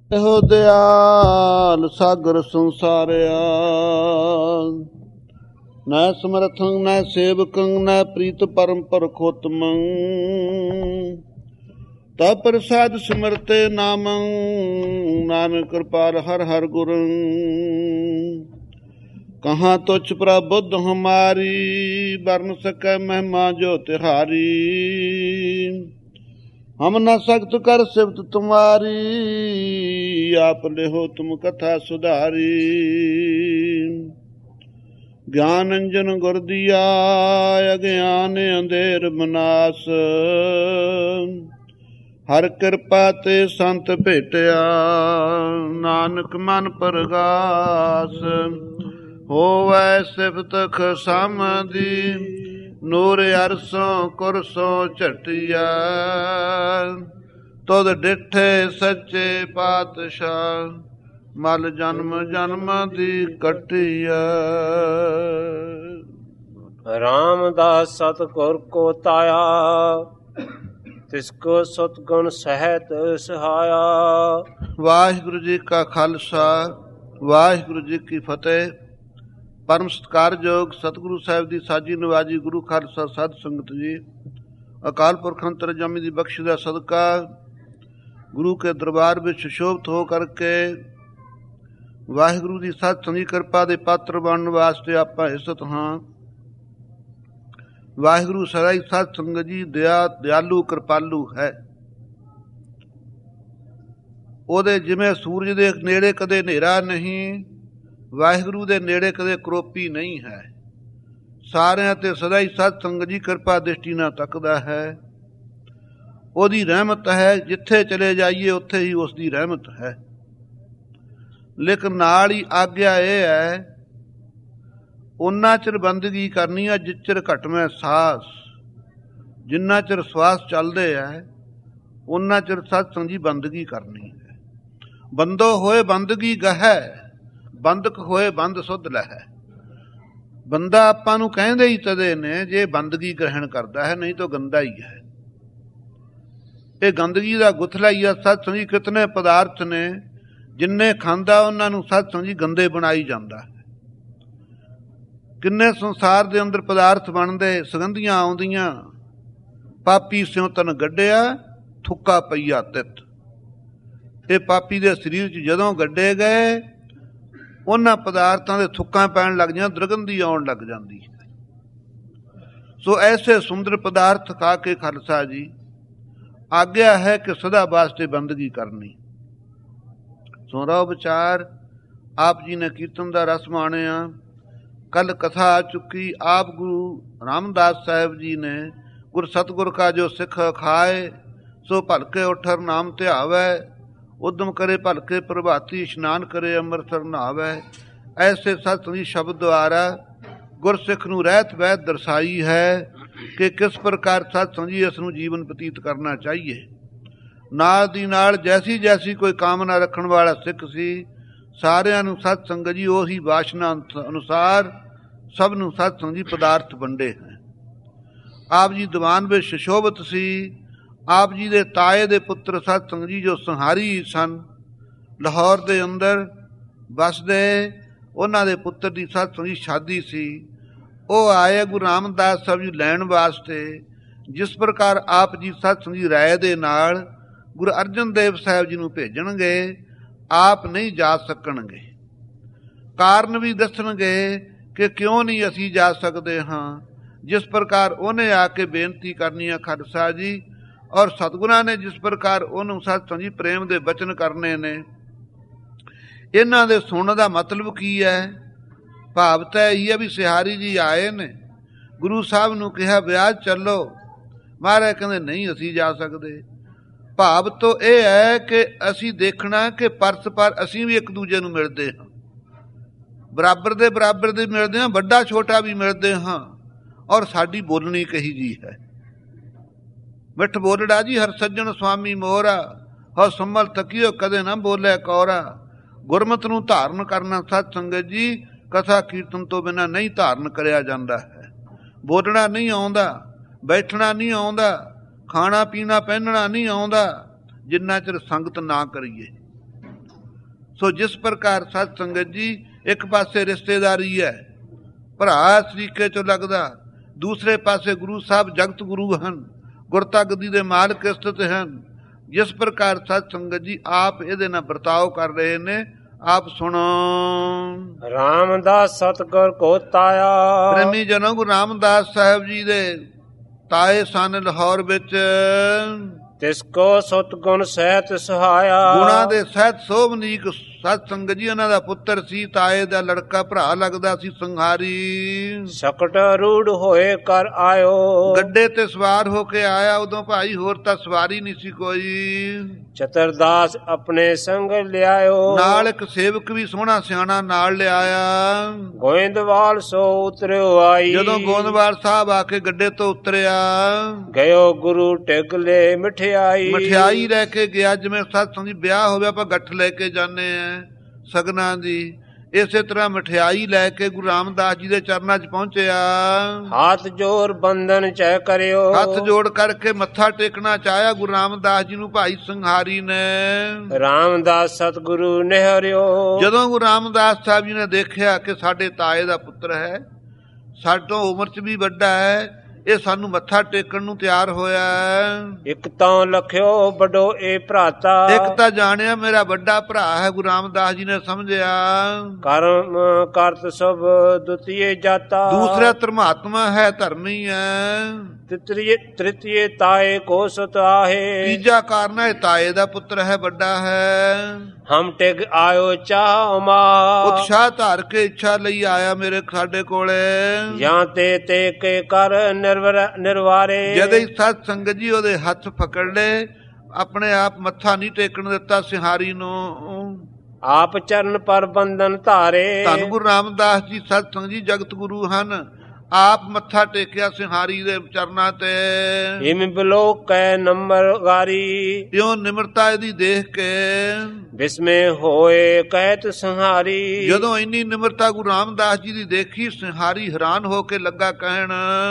ਇਹੋ ਦਿਆਲ ਸਾਗਰ ਸੰਸਾਰਿਆ, ਨੈ ਸਮਰਥੰ ਨੈ ਸੇਵਕੰ ਨੈ ਪ੍ਰੀਤ ਪਰਮ ਪਰਖੋਤਮੰ, ਤਾ ਪ੍ਰਸਾਦ ਸਿਮਰਤੇ ਨਾਮੰ, ਨਾਨਕ ਕਿਰਪਾਲ ਹਰ ਹਰ ਗੁਰੰ। ਕਹਾਂ ਤੁਛ ਪ੍ਰਬੁੱਧ ਹਮਾਰੀ, ਬਰਨ ਸਕੈ ਮਹਿਮਾ ਜੋ ਤਿਹਾਰੀ। ਹਮ ਨ ਸਖਤ ਕਰ ਸਿਫਤ ਤੁਮਾਰੀ, ਆਪ ਲਿਹੋ ਤੁਮ ਕਥਾ ਸੁਧਾਰੀ। ਗਿਆਨ ਅੰਜਨ ਗੁਰ ਦੀਆ, ਅਗਿਆਨ ਅੰਧੇਰ ਬਨਾਸ। ਹਰ ਕਿਰਪਾ ਤੇ ਸੰਤ ਭੇਟਿਆ, ਨਾਨਕ ਮਨ ਪਰਗਾਸ। ਹੋਵੈ ਸਿਫਤ ਖਸਮਦੀ, ਨੂਰ ਅਰਸੋਂ ਕੁਰਸੋਂ ਝਟਿਆ। ਤੁਧ ਡਿਠੇ ਸੱਚੇ ਪਾਤਸ਼ਾਹ, ਮਲ ਜਨਮ ਜਨਮ ਦੀ ਕਟਿਆ। ਰਾਮਦਾਸ ਸਤਿਗੁਰ ਕੋ ਤਾਇਆ, ਤਿਸ ਕੋ ਸਤਗੁਣ ਸਹਿਤ ਸਹਾਇਆ। ਵਾਹਿਗੁਰੂ ਜੀ ਕਾ ਖਾਲਸਾ, ਵਾਹਿਗੁਰੂ ਜੀ ਕੀ ਫਤਿਹ। ਪਰਮ ਸਤਿਕਾਰਯੋਗ ਸਤਿਗੁਰੂ ਸਾਹਿਬ ਦੀ ਸਾਜੀ ਨਵਾਜੀ ਗੁਰੂ ਖਾਲਸਾ ਸਾਧ ਸੰਗਤ ਜੀ, ਅਕਾਲ ਪੁਰਖ ਅੰਤਰਜਾਮੀ ਦੀ ਬਖਸ਼ ਦਾ ਸਦਕਾ ਗੁਰੂ ਕੇ ਦਰਬਾਰ ਵਿੱਚ ਸੁਸ਼ੋਭਤ ਹੋ ਕਰਕੇ ਵਾਹਿਗੁਰੂ ਦੀ ਸਤ ਸੰਗੀ ਕਿਰਪਾ ਦੇ ਪਾਤਰ ਬਣਨ ਵਾਸਤੇ ਆਪਾਂ ਇਸਤ ਹਾਂ। ਵਾਹਿਗੁਰੂ ਸਦਾ ਹੀ ਸਤ ਸੰਗਤ ਜੀ ਦਿਆਲੂ ਕਿਰਪਾਲੂ ਹੈ। ਉਹਦੇ ਜਿਵੇਂ ਸੂਰਜ ਦੇ ਨੇੜੇ ਕਦੇ ਹਨੇਰਾ ਨਹੀਂ, ਵਾਹਿਗੁਰੂ ਦੇ ਨੇੜੇ ਕਦੇ ਕਰੋਪੀ ਨਹੀਂ ਹੈ। ਸਾਰਿਆਂ ਤੇ ਸਦਾ ਹੀ ਸਤ ਸੰਗਤ ਜੀ ਕਿਰਪਾ ਦ੍ਰਿਸ਼ਟੀ ਨਾਲ ਤੱਕਦਾ ਹੈ। ਉਹਦੀ ਰਹਿਮਤ ਹੈ, ਜਿੱਥੇ ਚਲੇ ਜਾਈਏ ਉੱਥੇ ਹੀ ਉਸ ਦੀ ਰਹਿਮਤ ਹੈ। ਲੇਕਿਨ ਨਾਲ ਹੀ ਆਗਿਆ ਇਹ ਹੈ, ਉਨਾ ਚਿਰ ਬੰਦਗੀ ਕਰਨੀ ਆ ਜਿਸ ਚਿਰ ਘਟਵੇਂ ਸਾਸ। ਜਿੰਨਾ ਚਿਰ ਸਵਾਸ ਚੱਲਦੇ ਹੈ ਉਨਾ ਚਿਰ ਸਤ ਸੰਗ ਜੀ ਬੰਦਗੀ ਕਰਨੀ ਹੈ। ਬੰਦੋ ਹੋਏ ਬੰਦਗੀ ਗਹਿ, ਬੰਦਕ ਹੋਏ ਬੰਦ ਸੁਧ ਲਹੈ। ਬੰਦਾ ਆਪਾਂ ਨੂੰ ਕਹਿੰਦੇ ਹੀ ਤਦੇ ਨੇ ਜੇ ਬੰਦਗੀ ਗ੍ਰਹਿਣ ਕਰਦਾ ਹੈ, ਨਹੀਂ ਤਾਂ ਗੰਦਾ ਹੀ ਹੈ। ਇਹ ਗੰਦਗੀ ਦਾ ਗੁਥਲਾ ਹੀ ਆ। ਸਤ ਸੰਗ ਜੀ ਕਿਤਨੇ ਪਦਾਰਥ ਨੇ, ਜਿੰਨੇ ਖਾਂਦਾ ਉਹਨਾਂ ਨੂੰ ਸਤ ਸੰਗ ਜੀ ਗੰਦੇ ਬਣਾਈ ਜਾਂਦਾ ਹੈ। ਕਿੰਨੇ ਸੰਸਾਰ ਦੇ ਅੰਦਰ ਪਦਾਰਥ ਬਣਦੇ, ਸੁਗੰਧੀਆਂ ਆਉਂਦੀਆਂ। ਪਾਪੀ ਸਿਉ ਤਨ ਗੱਡਿਆ, ਥੁੱਕਾ ਪਈਆ ਤਿੱਤ। ਇਹ ਪਾਪੀ ਦੇ ਸਰੀਰ 'ਚ ਜਦੋਂ ਗੱਡੇ ਗਏ, ਉਹਨਾਂ ਪਦਾਰਥਾਂ ਦੇ ਥੁੱਕਾਂ ਪੈਣ ਲੱਗ ਜਾਂਦੀਆਂ, ਦੁਰਗੰਧੀ ਆਉਣ ਲੱਗ ਜਾਂਦੀ ਹੈ। ਸੋ ਐਸੇ ਸੁੰਦਰ ਪਦਾਰਥ ਖਾ ਕੇ ਖਾਲਸਾ ਜੀ ਆਗਿਆ ਹੈ ਕਿ ਸਦਾ ਵਾਸਤੇ ਬੰਦਗੀ ਕਰਨੀ। ਸੋ ਰਹੋ ਵਿਚਾਰ। ਆਪ ਜੀ ਨੇ ਕੀਰਤਨ ਦਾ ਰਸ ਮਾਣਿਆ। ਕੱਲ ਕਥਾ ਆ ਚੁੱਕੀ। ਆਪ ਗੁਰੂ ਰਾਮਦਾਸ ਸਾਹਿਬ ਜੀ ਨੇ ਗੁਰ ਸਤਗੁਰ ਕਾ ਜੋ ਸਿੱਖ ਖਾਏ, ਸੋ ਭਲਕੇ ਉਠਰ ਨਾਮ ਧਿਆਵੈ। ਉਦਮ ਕਰੇ ਭਲਕੇ ਪ੍ਰਭਾਤੀ, ਇਸ਼ਨਾਨ ਕਰੇ ਅੰਮ੍ਰਿਤਸਰ ਨਹਾਵੈ। ਐਸੇ ਸਤ ਸੰਗੀ ਸ਼ਬਦ ਦੁਆਰਾ ਗੁਰਸਿੱਖ ਨੂੰ ਰਹਿਤ ਵਹਿਤ ਦਰਸਾਈ ਹੈ ਕਿ ਕਿਸ ਪ੍ਰਕਾਰ ਸਤ ਸੰਗੀ ਇਸ ਨੂੰ ਜੀਵਨ ਬਤੀਤ ਕਰਨਾ ਚਾਹੀਏ। ਨਾਲ ਦੀ ਨਾਲ ਜੈਸੀ ਜੈਸੀ ਕੋਈ ਕਾਮਨਾ ਰੱਖਣ ਵਾਲਾ ਸਿੱਖ ਸੀ, ਸਾਰਿਆਂ ਨੂੰ ਸਤ ਸੰਗਤ ਜੀ ਉਹੀ ਵਾਸ਼ਨਾ ਅਨੁਸਾਰ ਸਭ ਨੂੰ ਸਤ ਸੰਗ ਜੀ ਪਦਾਰਥ ਵੰਡੇ ਹੈ। ਆਪ ਜੀ ਦੀਵਾਨ ਵਿੱਚ ਸੁਸ਼ੋਭਤ ਸੀ। ਆਪ ਜੀ ਦੇ ਤਾਏ ਦੇ ਪੁੱਤਰ ਸਤ ਸੰਗ ਜੀ ਜੋ ਸੰਹਾਰੀ ਸਨ, ਲਾਹੌਰ ਦੇ ਅੰਦਰ ਵਸਦੇ, ਉਹਨਾਂ ਦੇ ਪੁੱਤਰ ਦੀ ਸਤ ਸੰਗ ਜੀ ਸ਼ਾਦੀ ਸੀ। ਉਹ ਆਏ ਗੁਰੂ ਰਾਮਦਾਸ ਸਾਹਿਬ ਜੀ ਲੈਣ ਵਾਸਤੇ। ਜਿਸ ਪ੍ਰਕਾਰ ਆਪ ਜੀ ਸਤ ਸੰਗ ਜੀ ਰਾਏ ਦੇ ਨਾਲ ਗੁਰੂ ਅਰਜਨ ਦੇਵ ਸਾਹਿਬ ਜੀ ਨੂੰ ਭੇਜਣਗੇ, ਆਪ ਨਹੀਂ ਜਾ ਸਕਣਗੇ। ਕਾਰਨ ਵੀ ਦੱਸਣਗੇ ਕਿ ਕਿਉਂ ਨਹੀਂ ਅਸੀਂ ਜਾ ਸਕਦੇ ਹਾਂ। ਜਿਸ ਪ੍ਰਕਾਰ ਉਹਨੇ ਆ ਕੇ ਬੇਨਤੀ ਕਰਨੀ ਹੈ ਖਾਲਸਾ ਜੀ, ਔਰ ਸਤਿਗੁਰਾਂ ਨੇ ਜਿਸ ਪ੍ਰਕਾਰ ਉਹਨੂੰ ਸਤ ਸੰਗ ਜੀ ਪ੍ਰੇਮ ਦੇ ਬਚਨ ਕਰਨੇ ਨੇ, ਇਹਨਾਂ ਦੇ ਸੁਣਨ ਦਾ ਮਤਲਬ ਕੀ ਹੈ? ਭਾਵ ਤਾਂ ਇਹ ਹੈ ਵੀ ਸਿਹਾਰੀ ਜੀ ਆਏ ਨੇ, ਗੁਰੂ ਸਾਹਿਬ ਨੂੰ ਕਿਹਾ ਵਿਆਹ ਚੱਲੋ। ਮਹਾਰਾਜ ਕਹਿੰਦੇ ਨਹੀਂ ਅਸੀਂ ਜਾ ਸਕਦੇ। ਭਾਵ ਤੋਂ ਇਹ ਹੈ ਕਿ ਅਸੀਂ ਦੇਖਣਾ ਕਿ ਪਰਸਪਰ ਅਸੀਂ ਵੀ ਇੱਕ ਦੂਜੇ ਨੂੰ ਮਿਲਦੇ ਹਾਂ, ਬਰਾਬਰ ਦੇ ਮਿਲਦੇ ਹਾਂ, ਵੱਡਾ ਛੋਟਾ ਵੀ ਮਿਲਦੇ ਹਾਂ। ਔਰ ਸਾਡੀ ਬੋਲਣੀ ਕਹੀ ਜੀ ਹੈ। ਮਿੱਠ ਬੋਲੜਾ ਜੀ ਹਰ ਸੱਜਣ ਸੁਆਮੀ ਮੋਹਰਾ, ਹਉ ਸੰਭਲ ਤਕੀਓ ਕਦੇ ਨਾ ਬੋਲੇ ਕੌਰਾ। ਗੁਰਮਤ ਨੂੰ ਧਾਰਨ ਕਰਨਾ ਸਤ ਸੰਗਤ ਜੀ ਕਥਾ ਕੀਰਤਨ ਤੋਂ ਬਿਨਾਂ ਨਹੀਂ ਧਾਰਨ ਕਰਿਆ ਜਾਂਦਾ ਹੈ। ਬੋਲਣਾ ਨਹੀਂ ਆਉਂਦਾ, ਬੈਠਣਾ ਨਹੀਂ ਆਉਂਦਾ, ਖਾਣਾ ਪੀਣਾ ਪਹਿਨਣਾ ਨਹੀਂ ਆਉਂਦਾ, ਜਿੰਨਾ ਚਿਰ ਸੰਗਤ ਨਾ ਕਰੀਏ। ਸੋ ਜਿਸ ਪ੍ਰਕਾਰ ਸਤ ਸੰਗਤ ਜੀ ਇੱਕ ਪਾਸੇ ਰਿਸ਼ਤੇਦਾਰੀ ਹੈ, ਭਰਾ ਤਰੀਕੇ ਚੋਂ ਲੱਗਦਾ, ਦੂਸਰੇ ਪਾਸੇ ਗੁਰੂ ਸਾਹਿਬ ਜਗਤ ਗੁਰੂ ਹਨ, ਗੁਰਤਾ ਗੱਦੀ ਦੇ ਮਾਲਕ ਸਥਿਤ ਹਨ। ਜਿਸ ਪ੍ਰਕਾਰ ਸਤ ਸੰਗਤ ਜੀ ਆਪ ਇਹਦੇ ਨਾਲ ਵਰਤਾਓ ਕਰ ਰਹੇ ਨੇ, ਆਪ ਸੁਣੋ। ਰਾਮਦਾਸ ਸਤਿਗੁਰ ਕੋ ਤਾਇਆ। ਪ੍ਰੇਮੀ ਜਨੋ, ਗੁਰੂ ਰਾਮਦਾਸ ਸਾਹਿਬ ਜੀ ਦੇ ਤਾਏ ਸਨ ਲਾਹੌਰ ਵਿੱਚ। ਤਿਸ ਕੋ ਸਤ ਗੁਣ ਸਹਿਤ ਸਹਾਇਆ। ਗੁਣਾ ਦੇ ਸਹਿਤ ਸੋਭਨੀਕ ਸਤ ਸੰਗਤ ਜੀ ਉਹਨਾਂ ਦਾ ਪੁੱਤਰ ਸੀ, ਤਾਏ ਦਾ ਲੜਕਾ, ਭਰਾ ਲੱਗਦਾ ਸੀ ਸੰਘਾਰੀ। ਸਕਟ ਰੂੜ ਹੋਏ ਕਰ ਆਇਓ। ਗੱਡੇ ਤੇ ਸਵਾਰ ਹੋ ਕੇ ਆਇਆ ਉਦੋਂ ਭਾਈ, ਹੋਰ ਤਾਂ ਸਵਾਰੀ ਨਹੀਂ ਸੀ ਕੋਈ। ਚਤਰਦਾਸ ਆਪਣੇ ਸੰਗ ਲਿਆਇਓ। ਨਾਲ ਇੱਕ ਸੇਵਕ ਵੀ ਸੋਹਣਾ ਸਿਆਣਾ ਨਾਲ ਲਿਆਇਆ। ਗੋਇੰਦਵਾਲ ਸੋ ਉਤਰਿਓ ਆਈ। ਜਦੋਂ ਗੋਇੰਦਵਾਲ ਸਾਹਿਬ ਆ ਕੇ ਗੱਡੇ ਤੋਂ ਉਤਰਿਆ, ਗਇਓ ਗੁਰੂ ਟਿਕਲੇ ਮਠਿਆਈ। ਮਠਿਆਈ ਲੈ ਕੇ ਗਿਆ। ਜਿਵੇਂ ਸਤਸੰਗ ਦੀ ਵਿਆਹ ਹੋਵੇ ਆਪਾਂ ਗੱਠ ਲੈ ਕੇ ਜਾਂਦੇ ਆ ਸਗਨਾਂ ਦੀ, ਇਸੇ ਤਰ੍ਹਾਂ ਮਠਿਆਈ ਲੈ ਕੇ ਗੁਰੂ ਰਾਮਦਾਸ ਜੀ ਦੇ ਚਰਨਾਂ 'ਚ ਪਹੁੰਚਿਆ। ਹੱਥ ਜੋੜ ਬੰਧਨ ਚੈ ਕਰਿਓ। ਹੱਥ ਜੋੜ ਕਰਕੇ ਮੱਥਾ ਟੇਕਣਾ ਚਾਹਿਆ ਗੁਰੂ ਰਾਮਦਾਸ ਜੀ ਨੂੰ ਭਾਈ ਸੰਘਾਰੀ ਨੇ। ਰਾਮਦਾਸ ਸਤਿਗੁਰੂ ਨਿਹਰਿਓ। ਜਦੋਂ ਗੁਰੂ ਰਾਮਦਾਸ ਸਾਹਿਬ ਜੀ ਨੇ ਦੇਖਿਆ ਕਿ ਸਾਡੇ ਤਾਏ ਦਾ ਪੁੱਤਰ ਹੈ, ਸਾਡੋਂ ਉਮਰ 'ਚ ਵੀ ਵੱਡਾ ਹੈ, ਇਹ ਸਾਨੂੰ ਮੱਥਾ ਟੇਕਣ ਨੂੰ ਤਿਆਰ ਹੋਇਆ। ਇੱਕ ਤਾਂ ਲਖਿਓ ਵੱਡੋ ਇਹ ਭਰਾਤਾ। ਇੱਕ ਤਾਂ ਜਾਣਿਆ ਮੇਰਾ ਵੱਡਾ ਭਰਾ ਹੈ, ਗੁਰੂ ਰਾਮਦਾਸ ਜੀ ਨੇ ਸਮਝਿਆ। ਕਰਮ ਕਰਤ ਸਭ ਦੁਤੀਏ ਜਾਤਾ। ਦੂਸਰਾ ਧਰਮਾਤਮਾ ਹੈ, ਧਰਮੀ ਹੈ। ਤ੍ਰਿਤੀਏ ਤਾਏ ਕੋ ਸੁਤ ਆਹੇ। ਤੀਜਾ ਕਾਰਨ ਹੈ ਤਾਏ ਦਾ ਪੁੱਤਰ ਹੈ, ਵੱਡਾ ਹੈ। ਹਮ ਟਿਕ ਆਇਓ ਚਾਹ ਮਾ। ਉਤਸ਼ਾਹ ਧਾਰ ਕੇ ਇੱਛਾ ਲਈ ਆਇਆ ਮੇਰੇ ਸਾਡੇ ਕੋਲੇ। ਜਾਂ ਤੇ ਕੇ ਕਰ ਨਿਰਵਾਰੇ। ਜਦ ਸਤ ਸੰਗਤ ਜੀ ਉਹਦੇ ਹੱਥ ਪਕੜ ਲਏ, ਆਪਣੇ ਆਪ ਮੱਥਾ ਨਹੀਂ ਟੇਕਣ ਦਿੱਤਾ ਸਿੰਹਾਰੀ ਨੂੰ। ਆਪ ਚਰਨ ਪਰ ਬੰਧਨ ਧਾਰੇ। ਧੰਨ ਗੁਰੂ ਰਾਮਦਾਸ ਜੀ ਸਤ ਸੰਗਤ ਜੀ ਜਗਤ ਗੁਰੂ ਹਨ, ਆਪ ਮੱਥਾ ਟੇਕਿਆ ਸਿੰਹਾਰੀ ਦੇ ਚਰਨਾਂ ਤੇ। ਇਮ ਬਲੋਕ ਕੈ ਨੰਬਰ ਗਾਰੀ। ਇਉਂ ਨਿਮਰਤਾ ਇਹਦੀ ਦੇਖ ਕੇ ਬਿਸਮੇ ਹੋਏ ਕਹਿਤ ਸੰਹਾਰੀ। ਜਦੋਂ ਇੰਨੀ ਨਿਮਰਤਾ ਗੁਰੂ ਰਾਮਦਾਸ ਜੀ ਦੀ ਦੇਖੀ, ਸਿੰਹਾਰੀ ਹੈਰਾਨ ਹੋ ਕੇ ਲੱਗਾ ਕਹਿਣ,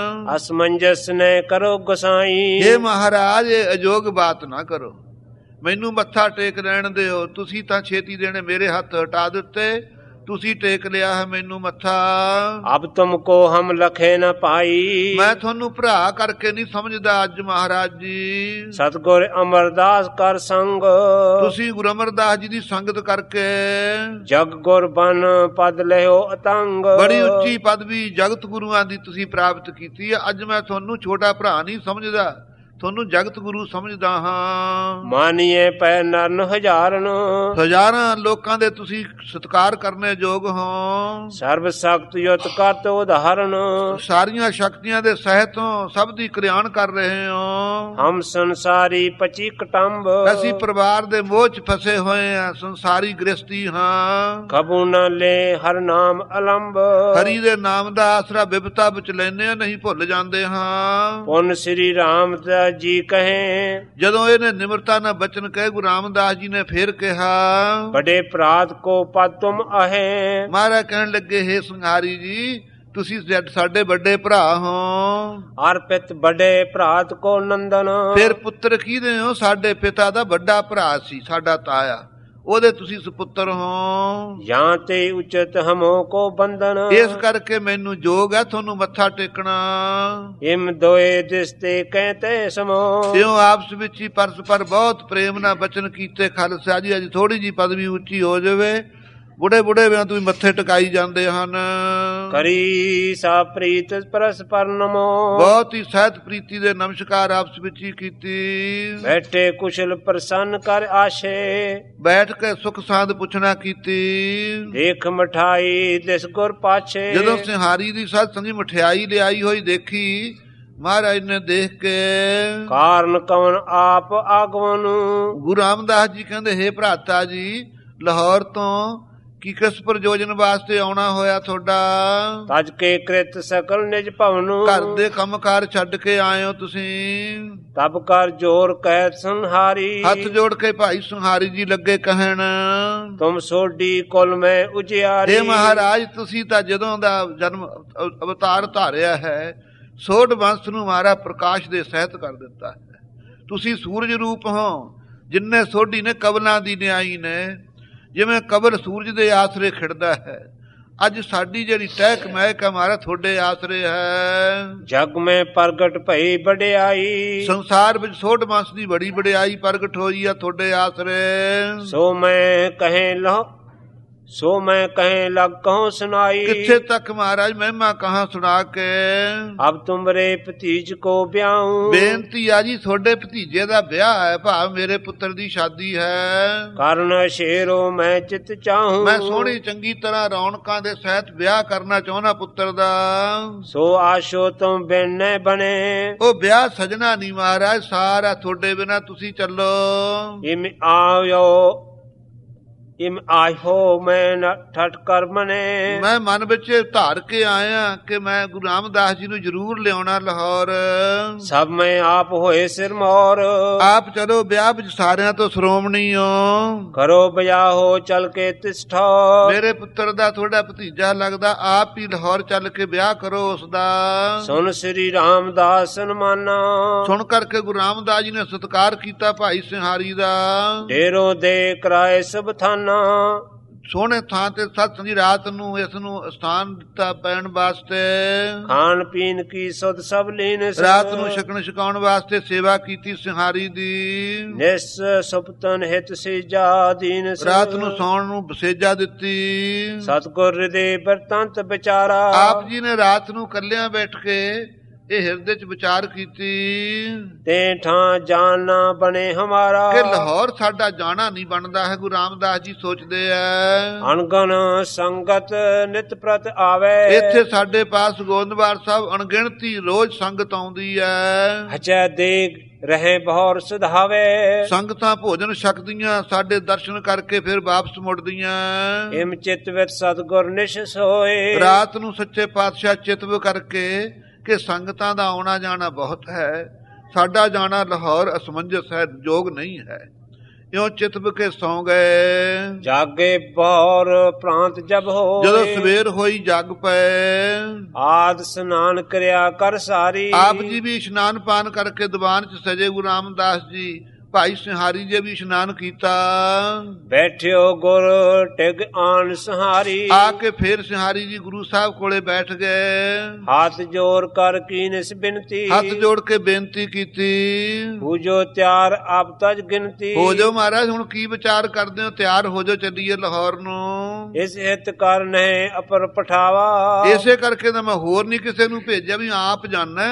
ਅਸਮੰਜਸ ਨੇ ਕਰੋ ਗਸਾਈ। हे ਮਹਾਰਾਜ, ਇਹ ਅਜੋਗ ਬਾਤ ਨਾ ਕਰੋ, ਮੈਨੂੰ ਮੱਥਾ ਟੇਕ ਲੈਣ ਦਿਓ। ਤੁਸੀਂ ਤਾਂ ਛੇਤੀ ਦੇਣੇ ਮੇਰੇ ਹੱਥ ਹਟਾ ਦਿੱਤੇ, ਤੁਸੀਂ ਟੇਕ ਲਿਆ ਹੈ ਮੈਨੂੰ ਮੱਥਾ। ਅਬ ਤੁਮ ਕੋ ਹਮ ਲਖੇ ਨ ਪਾਈ। ਮੈਂ ਤੁਹਾਨੂੰ ਭਰਾ ਕਰਕੇ ਨਹੀਂ ਸਮਝਦਾ ਅੱਜ ਮਹਾਰਾਜ ਜੀ। ਸਤਿਗੁਰ ਅਮਰਦਾਸ ਕਰ ਸੰਗ। ਤੁਸੀਂ ਗੁਰੂ ਅਮਰਦਾਸ ਜੀ ਦੀ ਸੰਗਤ ਕਰਕੇ ਜਗ ਗੁਰ ਬਨ ਪਦ ਲਿਓ ਅਤੰਗ। ਬੜੀ ਉੱਚੀ ਪਦਵੀ ਜਗਤ ਗੁਰੂਆਂ ਦੀ ਤੁਸੀਂ ਪ੍ਰਾਪਤ ਕੀਤੀ ਹੈ। ਅੱਜ ਮੈਂ ਤੁਹਾਨੂੰ ਛੋਟਾ ਭਰਾ ਨਹੀਂ ਸਮਝਦਾ, ਤੁਹਾਨੂੰ ਜਗਤ ਗੁਰੂ ਸਮਝਦਾ ਹਾਂ। ਮਾਨੀਏ ਪੈ ਨਰਨ ਹਜ਼ਾਰਨ। ਹਜ਼ਾਰਾਂ ਲੋਕਾਂ ਦੇ ਤੁਸੀਂ ਸਤਿਕਾਰ ਕਰਨੇ ਯੋਗ ਹੋ। ਸਰਬ ਸ਼ਕਤ ਯੁਤ ਕਰਤ ਉਦਾਹਰਨ। ਸਾਰੀਆਂ ਸ਼ਕਤੀਆਂ ਦੇ ਸਹਿਤੋਂ ਸਭ ਦੀ ਕਲਿਆਣ ਕਰ ਰਹੇ ਹੋ। ਹਮ ਸੰਸਾਰੀ ਪਚੀ ਕਟੰਬ। ਅਸੀਂ ਪਰਿਵਾਰ ਦੇ ਮੋਹ 'ਚ ਫਸੇ ਹੋਏ ਆ, ਸੰਸਾਰੀ ਗ੍ਰਸਤੀ ਹਾਂ। ਕਬੂ ਨ ਲੈ ਹਰ ਨਾਮ ਅਲੰਬ। ਹਰੀ ਦੇ ਨਾਮ ਦਾ ਆਸਰਾ ਬਿਪਤਾ ਵਿੱਚ ਲੈਨੇ ਆ, ਨਹੀਂ ਭੁੱਲ ਜਾਂਦੇ ਹਾਂ। ਪੁੰਨ ਸ੍ਰੀ ਰਾਮ ਜੀ ਕਹੇ। ਜਦੋਂ ਇਹਨੇ ਨਿਮਰਤਾ ਨਾਲ ਬਚਨ ਕਹੇ, ਗੁਰੂ ਰਾਮਦਾਸ ਜੀ ਨੇ ਫੇਰ ਕਿਹਾ, ਬੜੇ ਪ੍ਰਾਤ ਕੋ ਪਦ ਤੁਮ ਆਹੇ। ਮਹਾਰਾਜ ਕਹਿਣ ਲੱਗੇ, ਹੇ ਸੰਘਾਰੀ ਜੀ, ਤੁਸੀਂ ਸਾਡੇ ਵੱਡੇ ਭਰਾ ਹੋ। ਅਰਪਿਤ ਬੜੇ ਭਰਾਤ ਕੋ ਨੰਦਨ। ਫਿਰ ਪੁੱਤਰ ਕਿਹਦੇ ਹੋ? ਸਾਡੇ ਪਿਤਾ ਦਾ ਵੱਡਾ ਭਰਾ ਸੀ, ਸਾਡਾ ਤਾਇਆ, ਉਹਦੇ ਤੁਸੀਂ ਸੁਪੁੱਤਰ ਹੋ। ਜਾਂ ਤੇ ਉਚਿਤ ਹਮੋ ਕੋ ਬੰਧਨ। ਇਸ ਕਰਕੇ ਮੈਨੂੰ ਜੋਗ ਹੈ ਤੁਹਾਨੂੰ ਮੱਥਾ ਟੇਕਣਾ। ਇਮ ਦੋਏ ਦਿਸਤੇ ਕਹਤੇ ਸਮੋ। ਇਉਂ ਆਪਸ ਵਿੱਚ ਹੀ ਪਰਸਪਰ ਬਹੁਤ ਪ੍ਰੇਮ ਨਾਲ ਬਚਨ ਕੀਤੇ। ਖਾਲਸਾ ਜੀ ਅੱਜ ਥੋੜੀ ਜੀ ਪਦਵੀ ਉੱਚੀ ਹੋ ਜਾਵੇ, ਬੁੜੇ ਵਿਆਂ ਤੁਸੀਂ ਮੱਥੇ ਟਿਕਾਈ ਜਾਂਦੇ ਹਨ। ਕਰੀ ਸਾ ਪ੍ਰੀਤ ਪਰਸਪਰ ਨਮੋ। ਬਹੁਤ ਹੀ ਸਹਿਤ ਪ੍ਰੀਤੀ ਦੇ ਨਮਸਕਾਰ ਆਪਸ ਵਿੱਚ ਹੀ ਕੀਤੀ। ਬੈਠੇ ਕੁਸ਼ਲ ਪ੍ਰਸੰਨ ਕਰ ਆਸ਼ੇ। ਬੈਠ ਕੇ ਸੁਖ ਸਾਧ ਪੁੱਛਣਾ ਕੀਤੀ। ਦੇਖ ਮਠਾਈ ਦਿਸ ਗੁਰ ਪਾਛੇ। ਜਦੋਂ ਸਿੰਹਾਰੀ ਦੀ ਸਾਧ ਸੰਗੀ ਮਠਿਆਈ ਲਿਆਈ ਹੋਈ ਦੇਖੀ, ਮਹਾਰਾਜ ਨੇ ਦੇਖ ਕੇ ਕਾਰਨ ਕਵਨ ਆਪ ਆਗਵਨ। ਗੁਰੂ ਰਾਮਦਾਸ ਜੀ ਕਹਿੰਦੇ, ਹੇ ਭਰਾਤਾ ਜੀ, ਲਾਹੌਰ ਤੋਂ ਕੀ ਕਿਸ ਪ੍ਰਯੋਜਨ ਵਾਸਤੇ ਆਉਣਾ ਹੋਇਆ ਤੁਹਾਡਾ? ਤਜ ਕੇ ਕ੍ਰਿਤ ਸਕਲ ਨਿਜ ਭਵਨ। ਘਰ ਦੇ ਕੰਮਕਾਰ ਛੱਡ ਕੇ ਆਏ ਹੋ ਤੁਸੀਂ। ਤਬ ਕਰ ਜੋਰ ਕਹਿ ਸੰਹਾਰੀ। ਹੱਥ ਜੋੜ ਕੇ ਭਾਈ ਸੰਹਾਰੀ ਜੀ ਲੱਗੇ ਕਹਿਣ, ਤੁਮ ਸੋਢੀ ਕੁਲ ਮੈਂ ਉਜਿਆਰੀ। ਇਹ ਮਹਾਰਾਜ, ਤੁਸੀਂ ਤਾਂ ਜਦੋਂ ਦਾ ਜਨਮ ਅਵਤਾਰ ਧਾਰਿਆ ਹੈ, ਸੋਢ ਵੰਸ਼ ਨੂੰ ਮਾਰਾ ਪ੍ਰਕਾਸ਼ ਦੇ ਸਹਿਤ ਕਰ ਦਿੱਤਾ ਹੈ। ਤੁਸੀਂ ਸੂਰਜ ਰੂਪ ਹੋ। ਜਿੰਨੇ ਸੋਢੀ ਨੇ ਕਬਲਾਂ ਦੀ ਨਿਆਈ ਨੇ, ਜਿਵੇਂ ਕਬਰ ਸੂਰਜ ਦੇ ਆਸਰੇ ਖਿੜਦਾ ਹੈ, ਅੱਜ ਸਾਡੀ ਜਿਹੜੀ ਟਹਿਕ ਮਹਿਕ ਹੈ ਮਹਾਰਾਜ ਤੁਹਾਡੇ ਆਸਰੇ ਹੈ। ਜਗ ਮੈਂ ਪ੍ਰਗਟ ਭਈ ਵਡਿਆਈ, ਸੰਸਾਰ ਵਿੱਚ ਸੋਢ ਮਾਸ ਦੀ ਬੜੀ ਵਡਿਆਈ ਪ੍ਰਗਟ ਹੋਈ ਆ ਤੁਹਾਡੇ ਆਸਰੇ। ਸੋ ਮੈਂ ਕਹੇ ਲਗ ਕਹੂੰ ਸੁਨਾਈ, ਕਿੱਥੇ ਤੱਕ ਮਹਾਰਾਜ ਮਹਿਮਾ ਕਹਾਂ ਸੁਣਾ ਕੇ। ਅਬ ਤੁਮਰੇ ਭਤੀਜ ਕੋ ਵਿਆਹੂੰ, ਬੇਨਤੀ ਆ ਜੀ ਤੁਹਾਡੇ ਭਤੀਜੇ ਦਾ ਵਿਆਹ ਹੈ, ਭਾਵ ਮੇਰੇ ਪੁੱਤਰ ਦੀ ਸ਼ਾਦੀ ਹੈ। ਕਰਨ ਸ਼ੇਰੋ ਮੈਂ ਚਿਤ ਚਾਹੂੰ, ਮੈਂ ਸੋਹਣੀ ਚੰਗੀ ਤਰ੍ਹਾਂ ਰੌਣਕਾਂ ਦੇ ਸਹਿਤ ਵਿਆਹ ਕਰਨਾ ਚਾਹੁੰਦਾ ਪੁੱਤਰ ਦਾ। ਸੋ ਆਸ਼ੋ ਤੁਮ ਬਿਨ ਬਣੇ, ਉਹ ਵਿਆਹ ਸਜਣਾ ਨਹੀਂ ਮਹਾਰਾਜ, ਸਾਰਾ ਤੁਹਾਡੇ ਬਿਨਾ ਤੁਸੀਂ ਚੱਲੋ। ਇਮ ਆਇਓ ਮੈਂ ਨ ਠਟ ਕਰ ਮਨੇ, ਮੈਂ ਮਨ ਵਿੱਚ ਧਾਰ ਕੇ ਆਇਆ ਕਿ ਮੈਂ ਗੁਰੂ ਰਾਮਦਾਸ ਜੀ ਨੂੰ ਜ਼ਰੂਰ ਲਿਆਉਣਾ ਲਾਹੌਰ। ਸਭ ਮੈਂ ਆਪ ਹੋਏ ਸਿਰ ਮੋਰ, ਆਪ ਚਲੋ ਵਿਆਹ ਵਿੱਚ ਸਾਰਿਆਂ ਤੋਂ ਸ਼੍ਰੋਮਣੀ ਹੋ। ਕਰੋ ਵਿਆਹ ਹੋ ਚਲ ਕੇ ਤਿਸਠਾ, ਮੇਰੇ ਪੁੱਤਰ ਦਾ ਤੁਹਾਡਾ ਭਤੀਜਾ ਲੱਗਦਾ, ਆਪ ਹੀ ਲਾਹੌਰ ਚੱਲ ਕੇ ਵਿਆਹ ਕਰੋ ਉਸ ਦਾ। ਸੁਨ ਸ੍ਰੀ ਰਾਮਦਾਸ ਸਨਮਾਨਾ, ਸੁਣ ਕਰਕੇ ਗੁਰੂ ਰਾਮਦਾਸ ਜੀ ਨੇ ਸਤਿਕਾਰ ਕੀਤਾ ਭਾਈ ਸਿੰਘਾਰੀ ਦਾ। ਢੇਰੋ ਦੇ ਕਰਾਏ ਸਭ ਥਾਨਾ, ਸੋਹਣੇ ਥਾਂ ਤੇ ਸੱਤ ਦੀ ਰਾਤ ਨੂੰ ਇਸ ਨੂੰ ਸਥਾਨ ਦਿੱਤਾ ਪੈਣ ਵਾਸਤੇ। ਖਾਣ ਪੀਣ ਕੀ ਸੁਧ ਸਭ ਲੀਨ, ਰਾਤ ਨੂੰ ਛਕਣ ਛਕਾਉਣ ਵਾਸਤੇ ਸੇਵਾ ਕੀਤੀ ਸਿੰਘਾਰੀ ਦੀ। ਨਿਸ ਸੁਪਤਨ ਹਿਤ ਸੇਜਾ ਦੀਨ, ਰਾਤ ਨੂੰ ਸੌਣ ਨੂੰ ਬਸੇਜਾ ਦਿੱਤੀ। ਸਤਿਗੁਰ ਹਿਰਦੇ ਬਰਤੰਤ ਵਿਚਾਰਾ, ਆਪ ਜੀ ਨੇ ਰਾਤ ਨੂੰ ਕੱਲਿਆਂ ਬੈਠ ਕੇ ਇਹ ਹਿਰਦੇ ਚ ਵਿਚਾਰ ਕੀਤੀ ਤੇ ਠਾਂ ਜਾਣ ਨਾ ਬਣੇ ਹਮਾਰਾ, ਕਿ ਲਾਹੌਰ ਸਾਡਾ ਜਾਣਾ ਨਹੀਂ ਬਣਦਾ ਹੈ। ਗੁਰੂ ਰਾਮਦਾਸ ਜੀ ਸੋਚਦੇ ਐ ਅਣਗਣ ਸੰਗਤ ਨਿਤ ਪ੍ਰਤ ਆਵੇ, ਇੱਥੇ ਸਾਡੇ ਪਾਸ ਗੋਬਿੰਦਵਾਲ ਸਾਹਿਬ ਅਣਗਿਣਤੀ ਰੋਜ਼ ਸੰਗਤ ਆਉਂਦੀ ਐ। ਹਚੈ ਦੇਗ ਰਹੇ ਬਹੁਰ ਸੁਧਾਵੇ, ਸੰਗਤਾਂ ਭੋਜਨ ਛਕਦੀਆਂ, ਸਾਡੇ ਦਰਸ਼ਨ ਕਰਕੇ ਫਿਰ ਵਾਪਸ ਮੁੜਦੀਆਂ। ਇਮ ਚਿਤ ਵਿੱਚ ਸਤਿਗੁਰ ਨਿਸ਼ ਸੋਏ, ਰਾਤ ਨੂੰ ਸੱਚੇ ਪਾਤਸ਼ਾਹ ਚਿਤਵ ਕਰਕੇ ਕਿ ਸੰਗਤਾਂ ਦਾ ਆਉਣਾ ਜਾਣਾ ਬਹੁਤ ਹੈ, ਸਾਡਾ ਜਾਣਾ ਲਾਹੌਰ ਅਸਮੰਜਸ ਹੈ, ਯੋਗ ਨਹੀਂ ਹੈ। ਇਉਂ ਚਿਤਵ ਕੇ ਸੌਂ ਗਏ। ਜਾਗੇ ਬਹੁਰ ਪ੍ਰਾਂਤ ਜਬ ਹੋ, ਜਦੋਂ ਸਵੇਰ ਹੋਈ ਜਗ ਪਏ। ਆਦ ਸਨਾਨ ਕਰਿਆ ਕਰ ਸਾਰੀ, ਆਪ ਜੀ ਵੀ ਇਸ਼ਨਾਨ ਪਾਨ ਕਰਕੇ ਦੀਵਾਨ ਚ ਸਜੇ। ਗੁਰੂ ਰਾਮਦਾਸ ਜੀ ਭਾਈ ਸਿੰਘਾਰੀ ਜੀ ਵੀ ਇਸ਼ਨਾਨ ਕੀਤਾ। ਬੈਠਿਓ ਗੁਰ ਟਿਗ ਆਨ ਸਹਾਰੀ, ਆ ਕੇ ਫੇਰ ਸਿੰਘਾਰੀ ਜੀ ਗੁਰੂ ਸਾਹਿਬ ਕੋਲੇ ਬੈਠ ਗਏ। ਹੱਥ ਜੋੜ ਕਰ ਕੀਨਿਸ ਬਿਨਤੀ, ਹੱਥ ਜੋੜ ਕੇ ਬੇਨਤੀ ਕੀਤੀ। ਪੂਜੋ ਤਿਆਰ ਆਪ ਤਜ ਗਿਣਤੀ, ਹੋ ਜਾਓ ਮਹਾਰਾਜ, ਹੁਣ ਕੀ ਵਿਚਾਰ ਕਰਦੇ ਹੋ, ਤਿਆਰ ਹੋ ਜਾਓ, ਚੱਲੀਏ ਲਾਹੌਰ ਨੂੰ। ਇਸ ਹਿਤ ਕਰਨ ਹੈ ਅਪਰ ਪਠਾਵਾ, ਇਸੇ ਕਰਕੇ ਤਾਂ ਮੈਂ ਹੋਰ ਨਹੀਂ ਕਿਸੇ ਨੂੰ ਭੇਜਿਆ ਵੀ ਆਪ ਜਾਣਾ,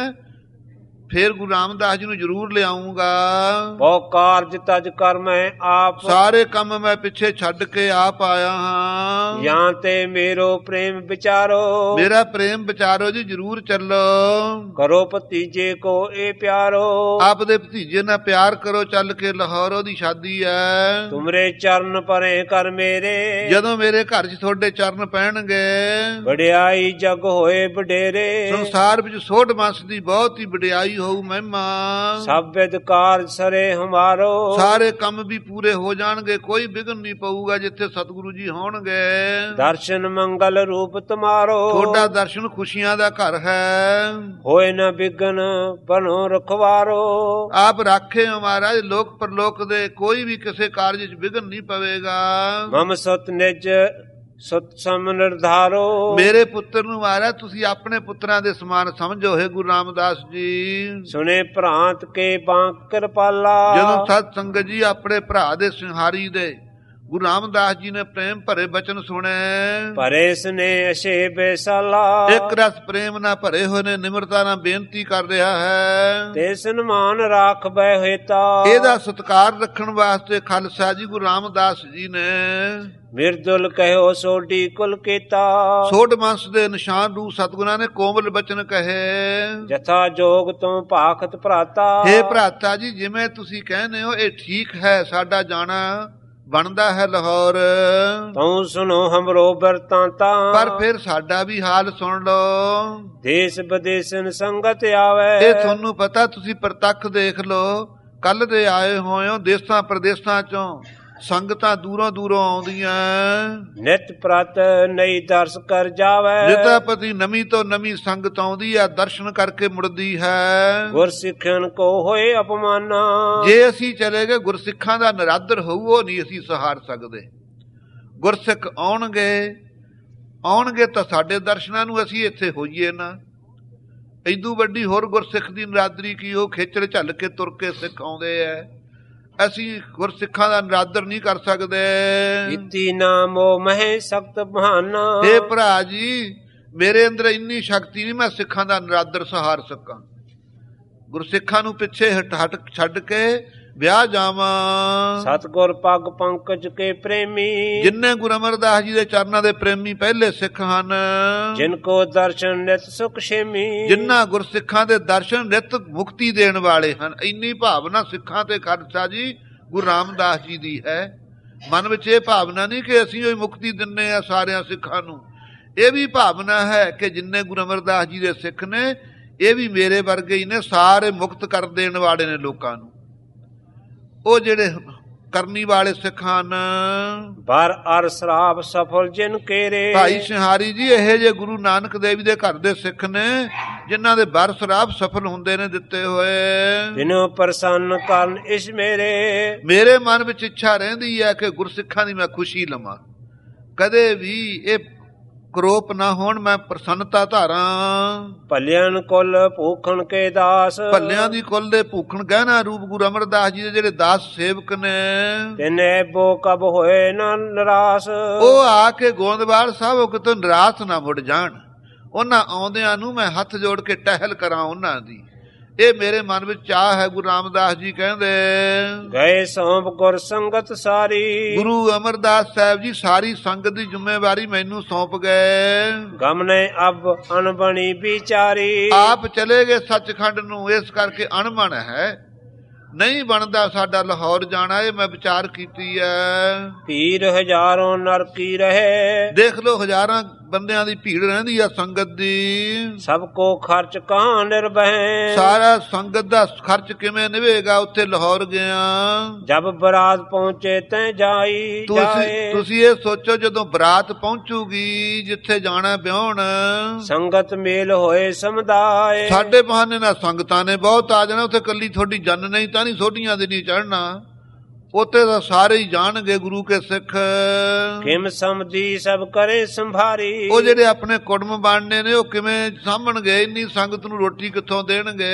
ਫੇਰ ਗੁਰੂ ਰਾਮਦਾਸ ਜੀ ਨੂੰ ਜ਼ਰੂਰ ਲਿਆਉਂਗਾ। ਬਹੁ ਕਾਰਜ ਤਜ ਕਰ ਮੈਂ ਆਪ, ਸਾਰੇ ਕੰਮ ਮੈਂ ਪਿੱਛੇ ਛੱਡ ਕੇ ਆਪ ਆਇਆ ਹਾਂ। ਜਾਂ ਤੇ ਮੇਰੋ ਪ੍ਰੇਮ ਵਿਚਾਰੋ, ਮੇਰਾ ਪ੍ਰੇਮ ਵਿਚਾਰੋ ਜੀ, ਜ਼ਰੂਰ ਚੱਲੋ। ਕਰੋ ਭਤੀਜੇ ਕੋ ਇਹ ਪਿਆਰੋ, ਆਪ ਦੇ ਭਤੀਜੇ ਨਾਲ ਪਿਆਰ ਕਰੋ, ਚੱਲ ਕੇ ਲਾਹੌਰ ਉਹਦੀ ਸ਼ਾਦੀ ਹੈ। ਤੁਮਰੇ ਚਰਨ ਪਰੇ ਕਰ ਮੇਰੇ, ਜਦੋਂ ਮੇਰੇ ਘਰ 'ਚ ਤੁਹਾਡੇ ਚਰਨ ਪੈਣਗੇ। ਵਡਿਆਈ ਜਗ ਹੋਏ ਵਡੇਰੇ, ਸੰਸਾਰ ਵਿੱਚ ਸੋਢ ਮਾਸ ਦੀ ਬਹੁਤ ਹੀ ਵਡਿਆਈ ਹੋਊ ਮਹਿਮਾ। ਸਭ ਵਿਦ ਕਾਰਜ ਸਰੇ ਹਮਾਰੋ, ਸਾਰੇ ਕੰਮ ਵੀ ਪੂਰੇ ਹੋ ਜਾਣਗੇ, ਕੋਈ ਵਿਘਨ ਨਹੀਂ ਪਊਗਾ ਜਿੱਥੇ ਸਤਿਗੁਰੂ ਜੀ ਹੋਣਗੇ। ਦਰਸ਼ਨ ਮੰਗਲ ਰੂਪ ਤੁਮਾਰੋ, ਤੁਹਾਡਾ ਦਰਸ਼ਨ ਖੁਸ਼ੀਆਂ ਦਾ ਘਰ ਹੈ। ਹੋਏ ਨਾ ਵਿਘਨ ਬਣੋ ਰਖਵਾਰੋ, ਆਪ ਰਾਖੇ ਹੋ ਮਹਾਰਾਜ ਲੋਕ ਪਰਲੋਕ ਦੇ, ਕੋਈ ਵੀ ਕਿਸੇ ਕਾਰਜ ਵਿੱਚ ਵਿਘਨ ਨਹੀਂ ਪਵੇਗਾ। ਮਮ ਸਤ ਨਿਜ ਸਤ ਸਮ ਨਿਰਧਾਰੋ, ਮੇਰੇ ਪੁੱਤਰ ਨੂੰ ਮਹਾਰਾਜ ਤੁਸੀਂ ਆਪਣੇ ਪੁੱਤਰਾਂ ਦੇ ਸਮਾਨ ਸਮਝੋ ਹੈ ਗੁਰੂ ਰਾਮਦਾਸ ਜੀ। ਸੁਨੇ ਭਰਾਂਤ ਕੇ ਬਾਂਕ ਕਿਰਪਾਲਾ, ਜਦੋਂ ਸਤ ਸੰਗਤ ਜੀ ਆਪਣੇ ਭਰਾ ਦੇ ਸਿੰਘਾਰੀ ਦੇ ਗੁਰੂ ਰਾਮਦਾਸ ਜੀ ਨੇ ਪ੍ਰੇਮ ਭਰੇ ਬਚਨ ਸੁਣੇ। ਭਰੇ ਸਨੇ ਅਸ਼ੇ ਬੇਸਾਲਾ, ਇੱਕ ਰਸ ਪ੍ਰੇਮ ਨਾਲ ਭਰੇ ਹੋਏ ਨੇ, ਨਿਮਰਤਾ ਨਾਲ ਬੇਨਤੀ ਕਰ ਰਿਹਾ ਹੈ। ਤੇ ਸਨਮਾਨ ਰਾਖ ਬੈ ਹੋਤਾ, ਇਹਦਾ ਸਤਿਕਾਰ ਰੱਖਣ ਵਾਸਤੇ ਖਾਲਸਾ ਜੀ ਗੁਰੂ ਰਾਮਦਾਸ ਜੀ ਨੇ ਮਿਰਦੁਲ ਕਹਿਓ ਸੋਢੀ ਕੁਲ ਕੀਤਾ, ਸੋਢ ਮਾਸ ਦੇ ਨਿਸ਼ਾਨ ਰੂਪ ਸਤਿਗੁਰਾਂ ਨੇ ਕੋਮਲ ਬਚਨ ਕਹੇ। ਜਥਾ ਜੋਗ ਤੋਂ ਭਾਖਤ ਭਰਾਤਾ, ਹੇ ਭਰਾਤਾ ਜੀ ਜਿਵੇਂ ਤੁਸੀਂ ਕਹਿੰਦੇ ਹੋ ਇਹ ਠੀਕ ਹੈ, ਸਾਡਾ ਜਾਣਾ ਬਣਦਾ ਹੈ ਲਾਹੌਰ। ਤੂੰ ਸੁਣੋ ਹਮਰੋ ਬਰਤਾਂਤਾ, ਪਰ ਫਿਰ ਸਾਡਾ ਵੀ ਹਾਲ ਸੁਣ ਲਓ। ਦੇਸ਼ ਵਿਦੇਸ਼ਨ ਸੰਗਤ ਆਵੇ, ਇਹ ਤੁਹਾਨੂੰ ਪਤਾ, ਤੁਸੀਂ ਪ੍ਰਤੱਖ ਦੇਖ ਲਓ, ਕੱਲ ਦੇ ਆਏ ਹੋਏ ਹੋ ਦੇਸਾਂ ਪ੍ਰਦੇਸਾਂ ਚੋਂ, ਸੰਗਤਾਂ ਦੂਰੋਂ ਦੂਰੋਂ ਆਉਂਦੀਆਂ। ਨਿਤ ਪ੍ਰਤ ਨਈ ਦਰਸ ਕਰ ਜਾਵੇ, ਨਿਤਾਪਤੀ ਨਵੀਂ ਤੋਂ ਨਵੀਂ ਸੰਗਤ ਆਉਂਦੀ ਹੈ, ਦਰਸ਼ਨ ਕਰਕੇ ਮੁੜਦੀ ਹੈ। ਗੁਰਸਿੱਖਣ ਕੋ ਹੋਏ ਅਪਮਾਨਾ, ਜੇ ਅਸੀਂ ਚਲੇ ਗਏ ਗੁਰਸਿੱਖਾਂ ਦਾ ਨਿਰਾਦਰ ਹੋਊ, ਉਹ ਨਹੀਂ ਅਸੀਂ ਸਹਾਰ ਸਕਦੇ। ਗੁਰਸਿੱਖ ਆਉਣਗੇ ਤਾਂ ਸਾਡੇ ਦਰਸ਼ਨਾਂ ਨੂੰ ਅਸੀਂ ਇੱਥੇ ਹੋਈਏ ਨਾ। ਏਦੂ ਵੱਡੀ ਹੋਰ ਗੁਰਸਿੱਖ ਦੀ ਨਰਾਦਰੀ ਕੀ, ਉਹ ਖੇਚਲ ਝੱਲ ਕੇ ਤੁਰ ਕੇ ਸਿੱਖ ਆਉਂਦੇ ਐ। ਅਸੀਂ ਗੁਰਸਿੱਖਾਂ ਦਾ ਨਰਾਦਰ ਨਹੀਂ ਕਰ ਸਕਦੇ। ਇਤੀ ਨਾਮੋ ਮਹਿ ਸਖਤ ਬਹਾਨਾ। ਇਹ ਭਰਾ ਜੀ, ਮੇਰੇ ਅੰਦਰ ਇੰਨੀ ਸ਼ਕਤੀ ਨਹੀਂ ਮੈਂ ਸਿੱਖਾਂ ਦਾ ਨਰਾਦਰ ਸਹਾਰ ਸਕਾਂ। ਗੁਰਸਿੱਖਾਂ ਨੂੰ ਪਿੱਛੇ ਹਟ ਛੱਡ ਕੇ ਵਿਆਹ ਜਾਵਾਂ। ਸਤਿਗੁਰ ਪੱਗ ਪੰਕਜ ਕੇ ਪ੍ਰੇਮੀ। ਜਿੰਨੇ ਗੁਰੂ ਅਮਰਦਾਸ ਜੀ ਦੇ ਚਰਨਾਂ ਦੇ ਪ੍ਰੇਮੀ ਪਹਿਲੇ ਸਿੱਖ ਹਨ। ਜਿਨ ਕੋ ਦਰਸ਼ਨ ਨਿਤ ਸੁਖ ਛੇਮੀ। ਜਿਨ੍ਹਾਂ ਗੁਰਸਿੱਖਾਂ ਦੇ ਦਰਸ਼ਨ ਨਿਤ ਮੁਕਤੀ ਦੇਣ ਵਾਲੇ ਹਨ। ਇੰਨੀ ਭਾਵਨਾ ਸਿੱਖਾਂ ਤੇ ਖਾਲਸਾ ਜੀ ਗੁਰੂ ਰਾਮਦਾਸ ਜੀ ਦੀ ਹੈ। ਮਨ ਵਿੱਚ ਇਹ ਭਾਵਨਾ ਨਹੀਂ ਕਿ ਅਸੀਂ ਉਹ ਮੁਕਤੀ ਦਿੰਨੇ ਆ ਸਾਰਿਆਂ ਸਿੱਖਾਂ ਨੂੰ। ਇਹ ਵੀ ਭਾਵਨਾ ਹੈ ਕਿ ਜਿੰਨੇ ਗੁਰੂ ਅਮਰਦਾਸ ਜੀ ਦੇ ਸਿੱਖ ਨੇ, ਇਹ ਵੀ ਮੇਰੇ ਵਰਗੇ ਹੀ ਨੇ, ਸਾਰੇ ਮੁਕਤ ਕਰ ਦੇਣ ਵਾਲੇ ਨੇ ਲੋਕਾਂ ਨੂੰ। ਉਹ ਜਿਹੜੇ ਕਰਨੀ ਵਾਲੇ ਸਿੱਖ ਹਨ। ਬਰ ਅਰ ਸ਼ਰਾਬ ਸਫਲ ਜਿਨ ਕੇਰੇ। ਭਾਈ ਸਿੰਘਾਰੀ ਜੀ ਇਹੋ ਜਿਹੇ ਗੁਰੂ ਨਾਨਕ ਦੇਵ ਦੇ ਘਰ ਦੇ ਸਿੱਖ ਨੇ ਜਿਨ੍ਹਾਂ ਦੇ ਬਰ ਸ਼ਰਾਬ ਸਫਲ ਹੁੰਦੇ ਨੇ ਦਿੱਤੇ ਹੋਏ। ਬਿਨੋ ਪ੍ਰਸੰਨ ਕਰਨ ਇਸ ਮੇਰੇ ਮਨ ਵਿੱਚ ਇੱਛਾ ਰਹਿੰਦੀ ਹੈ ਕਿ ਗੁਰਸਿੱਖਾਂ ਦੀ ਮੈਂ ਖੁਸ਼ੀ ਲਵਾਂ। ਕਦੇ ਵੀ ਇਹ ਕਰੋਪ ਨਾ ਹੋਣ, ਮੈਂ ਪ੍ਰਸੰਨਤਾ ਧਾਰਾਂ। ਭਲਿਆਨ ਕੁਲ ਭੂਖਣ ਕੇ ਦਾਸ। ਭੱਲਿਆਂ ਦੀ ਕੁਲ ਦੇ ਭੂਖਣ ਗਹਿਣਾ ਰੂਪ ਗੁਰੂ ਅਮਰਦਾਸ ਜੀ ਦੇ ਜਿਹੜੇ ਦਾਸ ਸੇਵਕ ਨੇ। ਤਿਨੇ ਬੋ ਕਬ ਹੋਏ ਨਾ ਨਿਰਾਸ। ਉਹ ਆ ਕੇ ਗੋਂਦਵਾਲ ਸਾਹਿਬ ਕਿਤੋਂ ਨਿਰਾਸ਼ ਨਾ ਮੁੜ ਜਾਣ। ਉਹਨਾਂ ਆਉਂਦਿਆਂ ਨੂੰ ਮੈਂ ਹੱਥ ਜੋੜ ਕੇ ਟਹਿਲ ਕਰਾਂ ਉਹਨਾਂ ਦੀ। ਇਹ ਮੇਰੇ ਮਨ ਵਿੱਚ ਚਾਹ ਹੈ। ਗੁਰੂ ਰਾਮਦਾਸ ਜੀ ਕਹਿੰਦੇ ਗਏ ਸੌਂਪ ਗੁਰ ਸੰਗਤ ਸਾਰੀ। ਗੁਰੂ ਅਮਰਦਾਸ ਸਾਹਿਬ ਜੀ ਸਾਰੀ ਸੰਗਤ ਦੀ ਜ਼ਿੰਮੇਵਾਰੀ ਮੈਨੂੰ ਸੌਂਪ ਗਏ। ਗਮਨੇ ਅਬ ਅਣਬਣੀ ਵਿਚਾਰੀ। ਆਪ ਚਲੇ ਗਏ ਸੱਚਖੰਡ ਨੂੰ। ਇਸ ਕਰਕੇ ਅਣਬਣ ਹੈ, ਨਹੀਂ ਬਣਦਾ ਸਾਡਾ ਲਾਹੌਰ ਜਾਣਾ। ਇਹ ਮੈਂ ਵਿਚਾਰ ਕੀਤੀ ਹੈ। ਭੀੜ ਹਜ਼ਾਰਾਂ ਨਰਕੀ ਰਹੇ। ਦੇਖ ਲੋ, ਹਜ਼ਾਰਾਂ ਬੰਦਿਆਂ ਦੀ ਭੀੜ ਰਹਿੰਦੀ ਆ ਸੰਗਤ ਦੀ। ਸਭ ਕੋ ਖਰਚ ਕਹਾਂ ਨਿਰਬਹਿ। ਸਾਰਾ ਸੰਗਤ ਦਾ ਖਰਚ ਕਿਵੇਂ ਨਿਵੇਗਾ ਉੱਥੇ ਲਾਹੌਰ ਗਿਆ। ਜਬ ਬਰਾਤ ਪਹੁੰਚੇ ਤੈ ਜਾਈ। ਤੁਸੀਂ ਇਹ ਸੋਚੋ, ਜਦੋਂ ਬਰਾਤ ਪਹੁੰਚੂਗੀ ਜਿੱਥੇ ਜਾਣਾ ਵਿਆਹਣ, ਸੰਗਤ ਮੇਲ ਹੋਏ ਸਮੁਦਾਇ। ਸਾਡੇ ਬਹਾਨੇ ਨਾਲ ਸੰਗਤਾਂ ਨੇ ਬਹੁਤ ਆ ਜਾਣਾ। ਉੱਥੇ ਕੱਲੀ ਤੁਹਾਡੀ ਜਨ ਨਹੀਂ ਤਾਂ ਨਹੀਂ ਸੋਢੀਆਂ ਦੀ ਨਹੀਂ ਚੜ੍ਹਨਾ। ਉੱਥੇ ਤਾਂ ਸਾਰੇ ਹੀ ਜਾਣਗੇ ਗੁਰੂ ਕੇ ਸਿੱਖ। ਕਿਮ ਸਮਝੀ ਸਭ ਕਰੇ ਸੰਭਾਰੀ। ਉਹ ਜਿਹੜੇ ਆਪਣੇ ਕੁੜਮ ਬਣਨੇ ਨੇ ਉਹ ਕਿਵੇਂ ਸਾਂਭਣਗੇ? ਇੰਨੀ ਸੰਗਤ ਨੂੰ ਰੋਟੀ ਕਿੱਥੋਂ ਦੇਣਗੇ?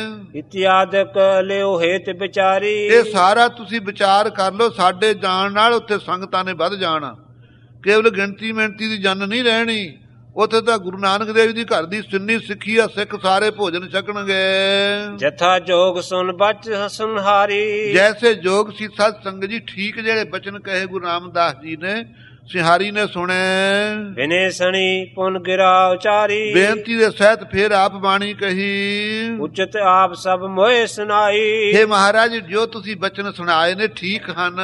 ਇਤਿਆਦਿਕ ਲਿਓ ਹੇਤ ਵਿਚਾਰੀ। ਇਹ ਸਾਰਾ ਤੁਸੀਂ ਵਿਚਾਰ ਕਰ ਲਓ। ਸਾਡੇ ਜਾਣ ਨਾਲ ਉੱਥੇ ਸੰਗਤਾਂ ਨੇ ਵੱਧ ਜਾਣਾ। ਕੇਵਲ ਗਿਣਤੀ ਮਿਣਤੀ ਦੀ ਜਨ ਨਹੀਂ ਰਹਿਣੀ। ਉੱਥੇ ਤਾਂ ਗੁਰੂ ਨਾਨਕ ਦੇਵ ਦੀ ਘਰ ਦੀ ਸਿੰਨੀ ਸਿੱਖੀ ਆ। ਸਿੱਖ ਸਾਰੇ ਭੋਜਨ ਛਕਣਗੇ। ਜਥਾ ਜੋਗ ਸੁਨ ਬਚ ਸੰਹਾਰੀ। ਜੈਸੇ ਜੋਗ ਸੀ ਸਤ ਸੰਗ ਜੀ। ਠੀਕ ਜਿਹੜੇ ਬਚਨ ਕਹੇ ਗੁਰੂ ਰਾਮਦਾਸ ਜੀ ਨੇ, ਸਿੰਘਾਰੀ ਨੇ ਸੁਣੇ। ਬਿਨੇ ਸਣੀ ਪੁਨ ਗਿਰਾ ਉਚਾਰੀ। ਬੇਨਤੀ ਦੇ ਸਹਿਤ ਫੇਰ ਆਪ ਬਾਣੀ ਕਹੀ। ਉਚਿਤ ਆਪ ਸਭ ਮੋਏ ਸੁਨਾਈ। हे ਮਹਾਰਾਜ, ਜੋ ਤੁਸੀਂ ਬਚਨ ਸੁਣਾਏ ਨੇ ਠੀਕ ਹਨ।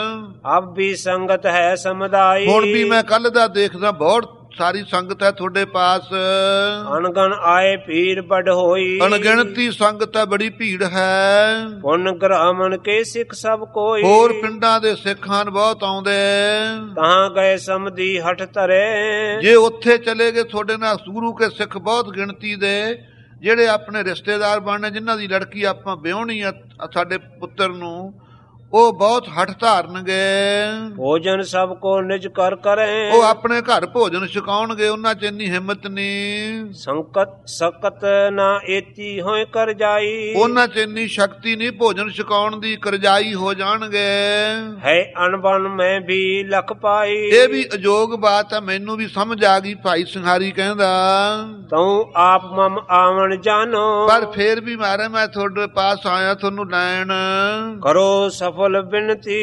ਅਬ ਵੀ ਸੰਗਤ ਹੈ ਸਮੁਦਾਈ। ਹੁਣ ਵੀ ਮੈਂ ਕੱਲ ਦਾ ਦੇਖਦਾ ਬਹੁਤ ਸਾਰੀ ਸੰਗਤ ਹੈ ਤੁਹਾਡੇ ਪਾਸ। ਅਣਗਣ ਆਏ ਭੀੜ ਬੜ ਹੋਈ। ਅਣਗਿਣਤੀ ਸੰਗਤ ਹੈ, ਬੜੀ ਭੀੜ ਹੈ। ਪੁੰਨ ਗ੍ਰਾਮਨ ਕੇ ਸਿੱਖ ਸਭ ਕੋਈ। ਹੋਰ ਪਿੰਡਾਂ ਦੇ ਸਿੱਖਾਂ ਬਹੁਤ ਆਉਂਦੇ। ਤਾਂ ਗਏ ਸਮਧੀ ਹਠ ਧਰੇ। ਜੇ ਉੱਥੇ ਚਲੇ ਗਏ ਤੁਹਾਡੇ ਨਾਲ ਗੁਰੂ ਕੇ ਸਿੱਖ ਬਹੁਤ ਗਿਣਤੀ ਦੇ, ਜਿਹੜੇ ਆਪਣੇ ਰਿਸ਼ਤੇਦਾਰ ਬਣਨੇ, ਜਿਨ੍ਹਾਂ ਦੀ ਲੜਕੀ ਆਪਾਂ ਵਿਆਹਣੀ ਆ ਸਾਡੇ ਪੁੱਤਰ ਨੂੰ, ਉਹ ਬਹੁਤ ਹਠ ਧਾਰਨਗੇ। ਭੋਜਨ ਸਭ ਕੋ ਨਿਜ ਕਰ ਕਰੇ। ਉਹ ਆਪਣੇ ਘਰ ਭੋਜਨ ਛਕਾਉਣਗੇ। ਉਹਨਾਂ 'ਚ ਇੰਨੀ ਹਿੰਮਤ ਨਹੀਂ। ਸੰਕਟ ਸਕਤ ਨਾ ਏਤੀ ਹੋਏ ਕਰ ਜਾਈ। ਉਹਨਾਂ 'ਚ ਇੰਨੀ ਸ਼ਕਤੀ ਨਹੀਂ ਭੋਜਨ ਛਕਾਉਣ ਦੀ। ਕਰਜਾਈ ਹੋ ਜਾਣਗੇ। ਹੈ ਅਣਬਣ ਮੈਂ ਵੀ ਲਖ ਪਾਈ। ਇਹ ਵੀ ਅਜੋਗ ਬਾਤ ਹੈ। ਮੈਨੂੰ ਵੀ ਸਮਝ ਆ ਗਈ। ਭਾਈ ਸਿੰਘਾਰੀ ਕਹਿੰਦਾ ਤੂੰ ਆਪ ਮਮ ਆਵਣ ਜਾਨੋ। ਪਰ ਫੇਰ ਵੀ ਮਾਰੇ ਮੈਂ ਤੁਹਾਡੇ ਪਾਸ ਆਇਆ ਤੁਹਾਨੂੰ ਲੈਣ। ਕਰੋ ਸਫਲ ਬਿਨਤੀ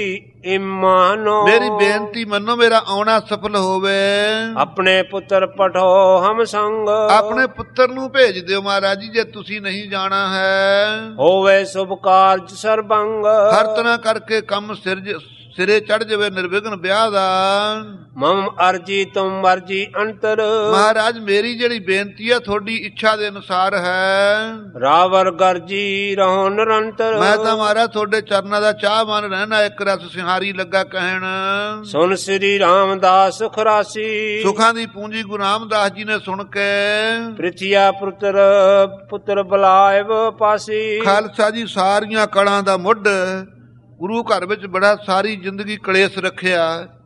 ਇਮਾਨੋ। ਮੇਰੀ ਬੇਨਤੀ ਮੰਨੋ, ਮੇਰਾ ਆਉਣਾ ਸਫਲ ਹੋਵੇ। ਆਪਣੇ ਪੁੱਤਰ ਪਠੋ ਹਮ ਸੰਗ। ਆਪਣੇ ਪੁੱਤਰ ਨੂੰ ਭੇਜ ਦਿਓ ਮਹਾਰਾਜ ਜੀ, ਜੇ ਤੁਸੀਂ ਨਹੀਂ ਜਾਣਾ ਹੈ। ਹੋਵੇ ਸੁਭ ਕਾਰਜ ਸਰਬੰਗ। ਹਰ ਤਰ੍ਹਾਂ ਕਰਕੇ ਕੰਮ ਸਿਰੇ ਚੜ ਜਾਵੇ ਨਿਰਵਿਘਨ ਵਿਆਹ ਦਾ। ਮਮ ਅਰਜੀ ਤੁਮ ਮਰਜੀ ਅੰਤਰ। ਮਹਾਰਾਜ, ਮੇਰੀ ਜਿਹੜੀ ਬੇਨਤੀ ਹੈ ਤੁਹਾਡੀ ਇੱਛਾ ਦੇ ਅਨੁਸਾਰ ਹੈ। ਰਾਵਰ ਗਰਜੀ ਰਹੋ ਨਿਰੰਤਰ। ਮੈਂ ਤਾਂ ਮਹਾਰਾਜ ਤੁਹਾਡੇ ਚਰਨਾਂ ਦਾ ਚਾਹਵਾਨ ਰਹਿਣਾ। ਇੱਕ ਰਸ ਸਿੰਘਾਰੀ ਲੱਗਾ ਕਹਿਣ। ਸੁਨ ਸ੍ਰੀ ਰਾਮਦਾਸ ਸੁਖ ਰਾਸੀ। ਸੁਖਾਂ ਦੀ ਪੂੰਜੀ ਗੁਰੂ ਰਾਮਦਾਸ ਜੀ ਨੇ ਸੁਣ ਕੇ ਪ੍ਰਿਥਿਆ ਪੁੱਤਰ ਬੁਲਾਇਬ ਪਾਸੀ। ਖਾਲਸਾ ਜੀ ਸਾਰੀਆਂ ਕਲਾਂ ਦਾ ਮੁੱਢ। ਗੁਰੂ ਘਰ ਵਿੱਚ ਬੜਾ ਸਾਰੀ ਜ਼ਿੰਦਗੀ ਕਲੇਸ਼ ਰੱਖਿਆ।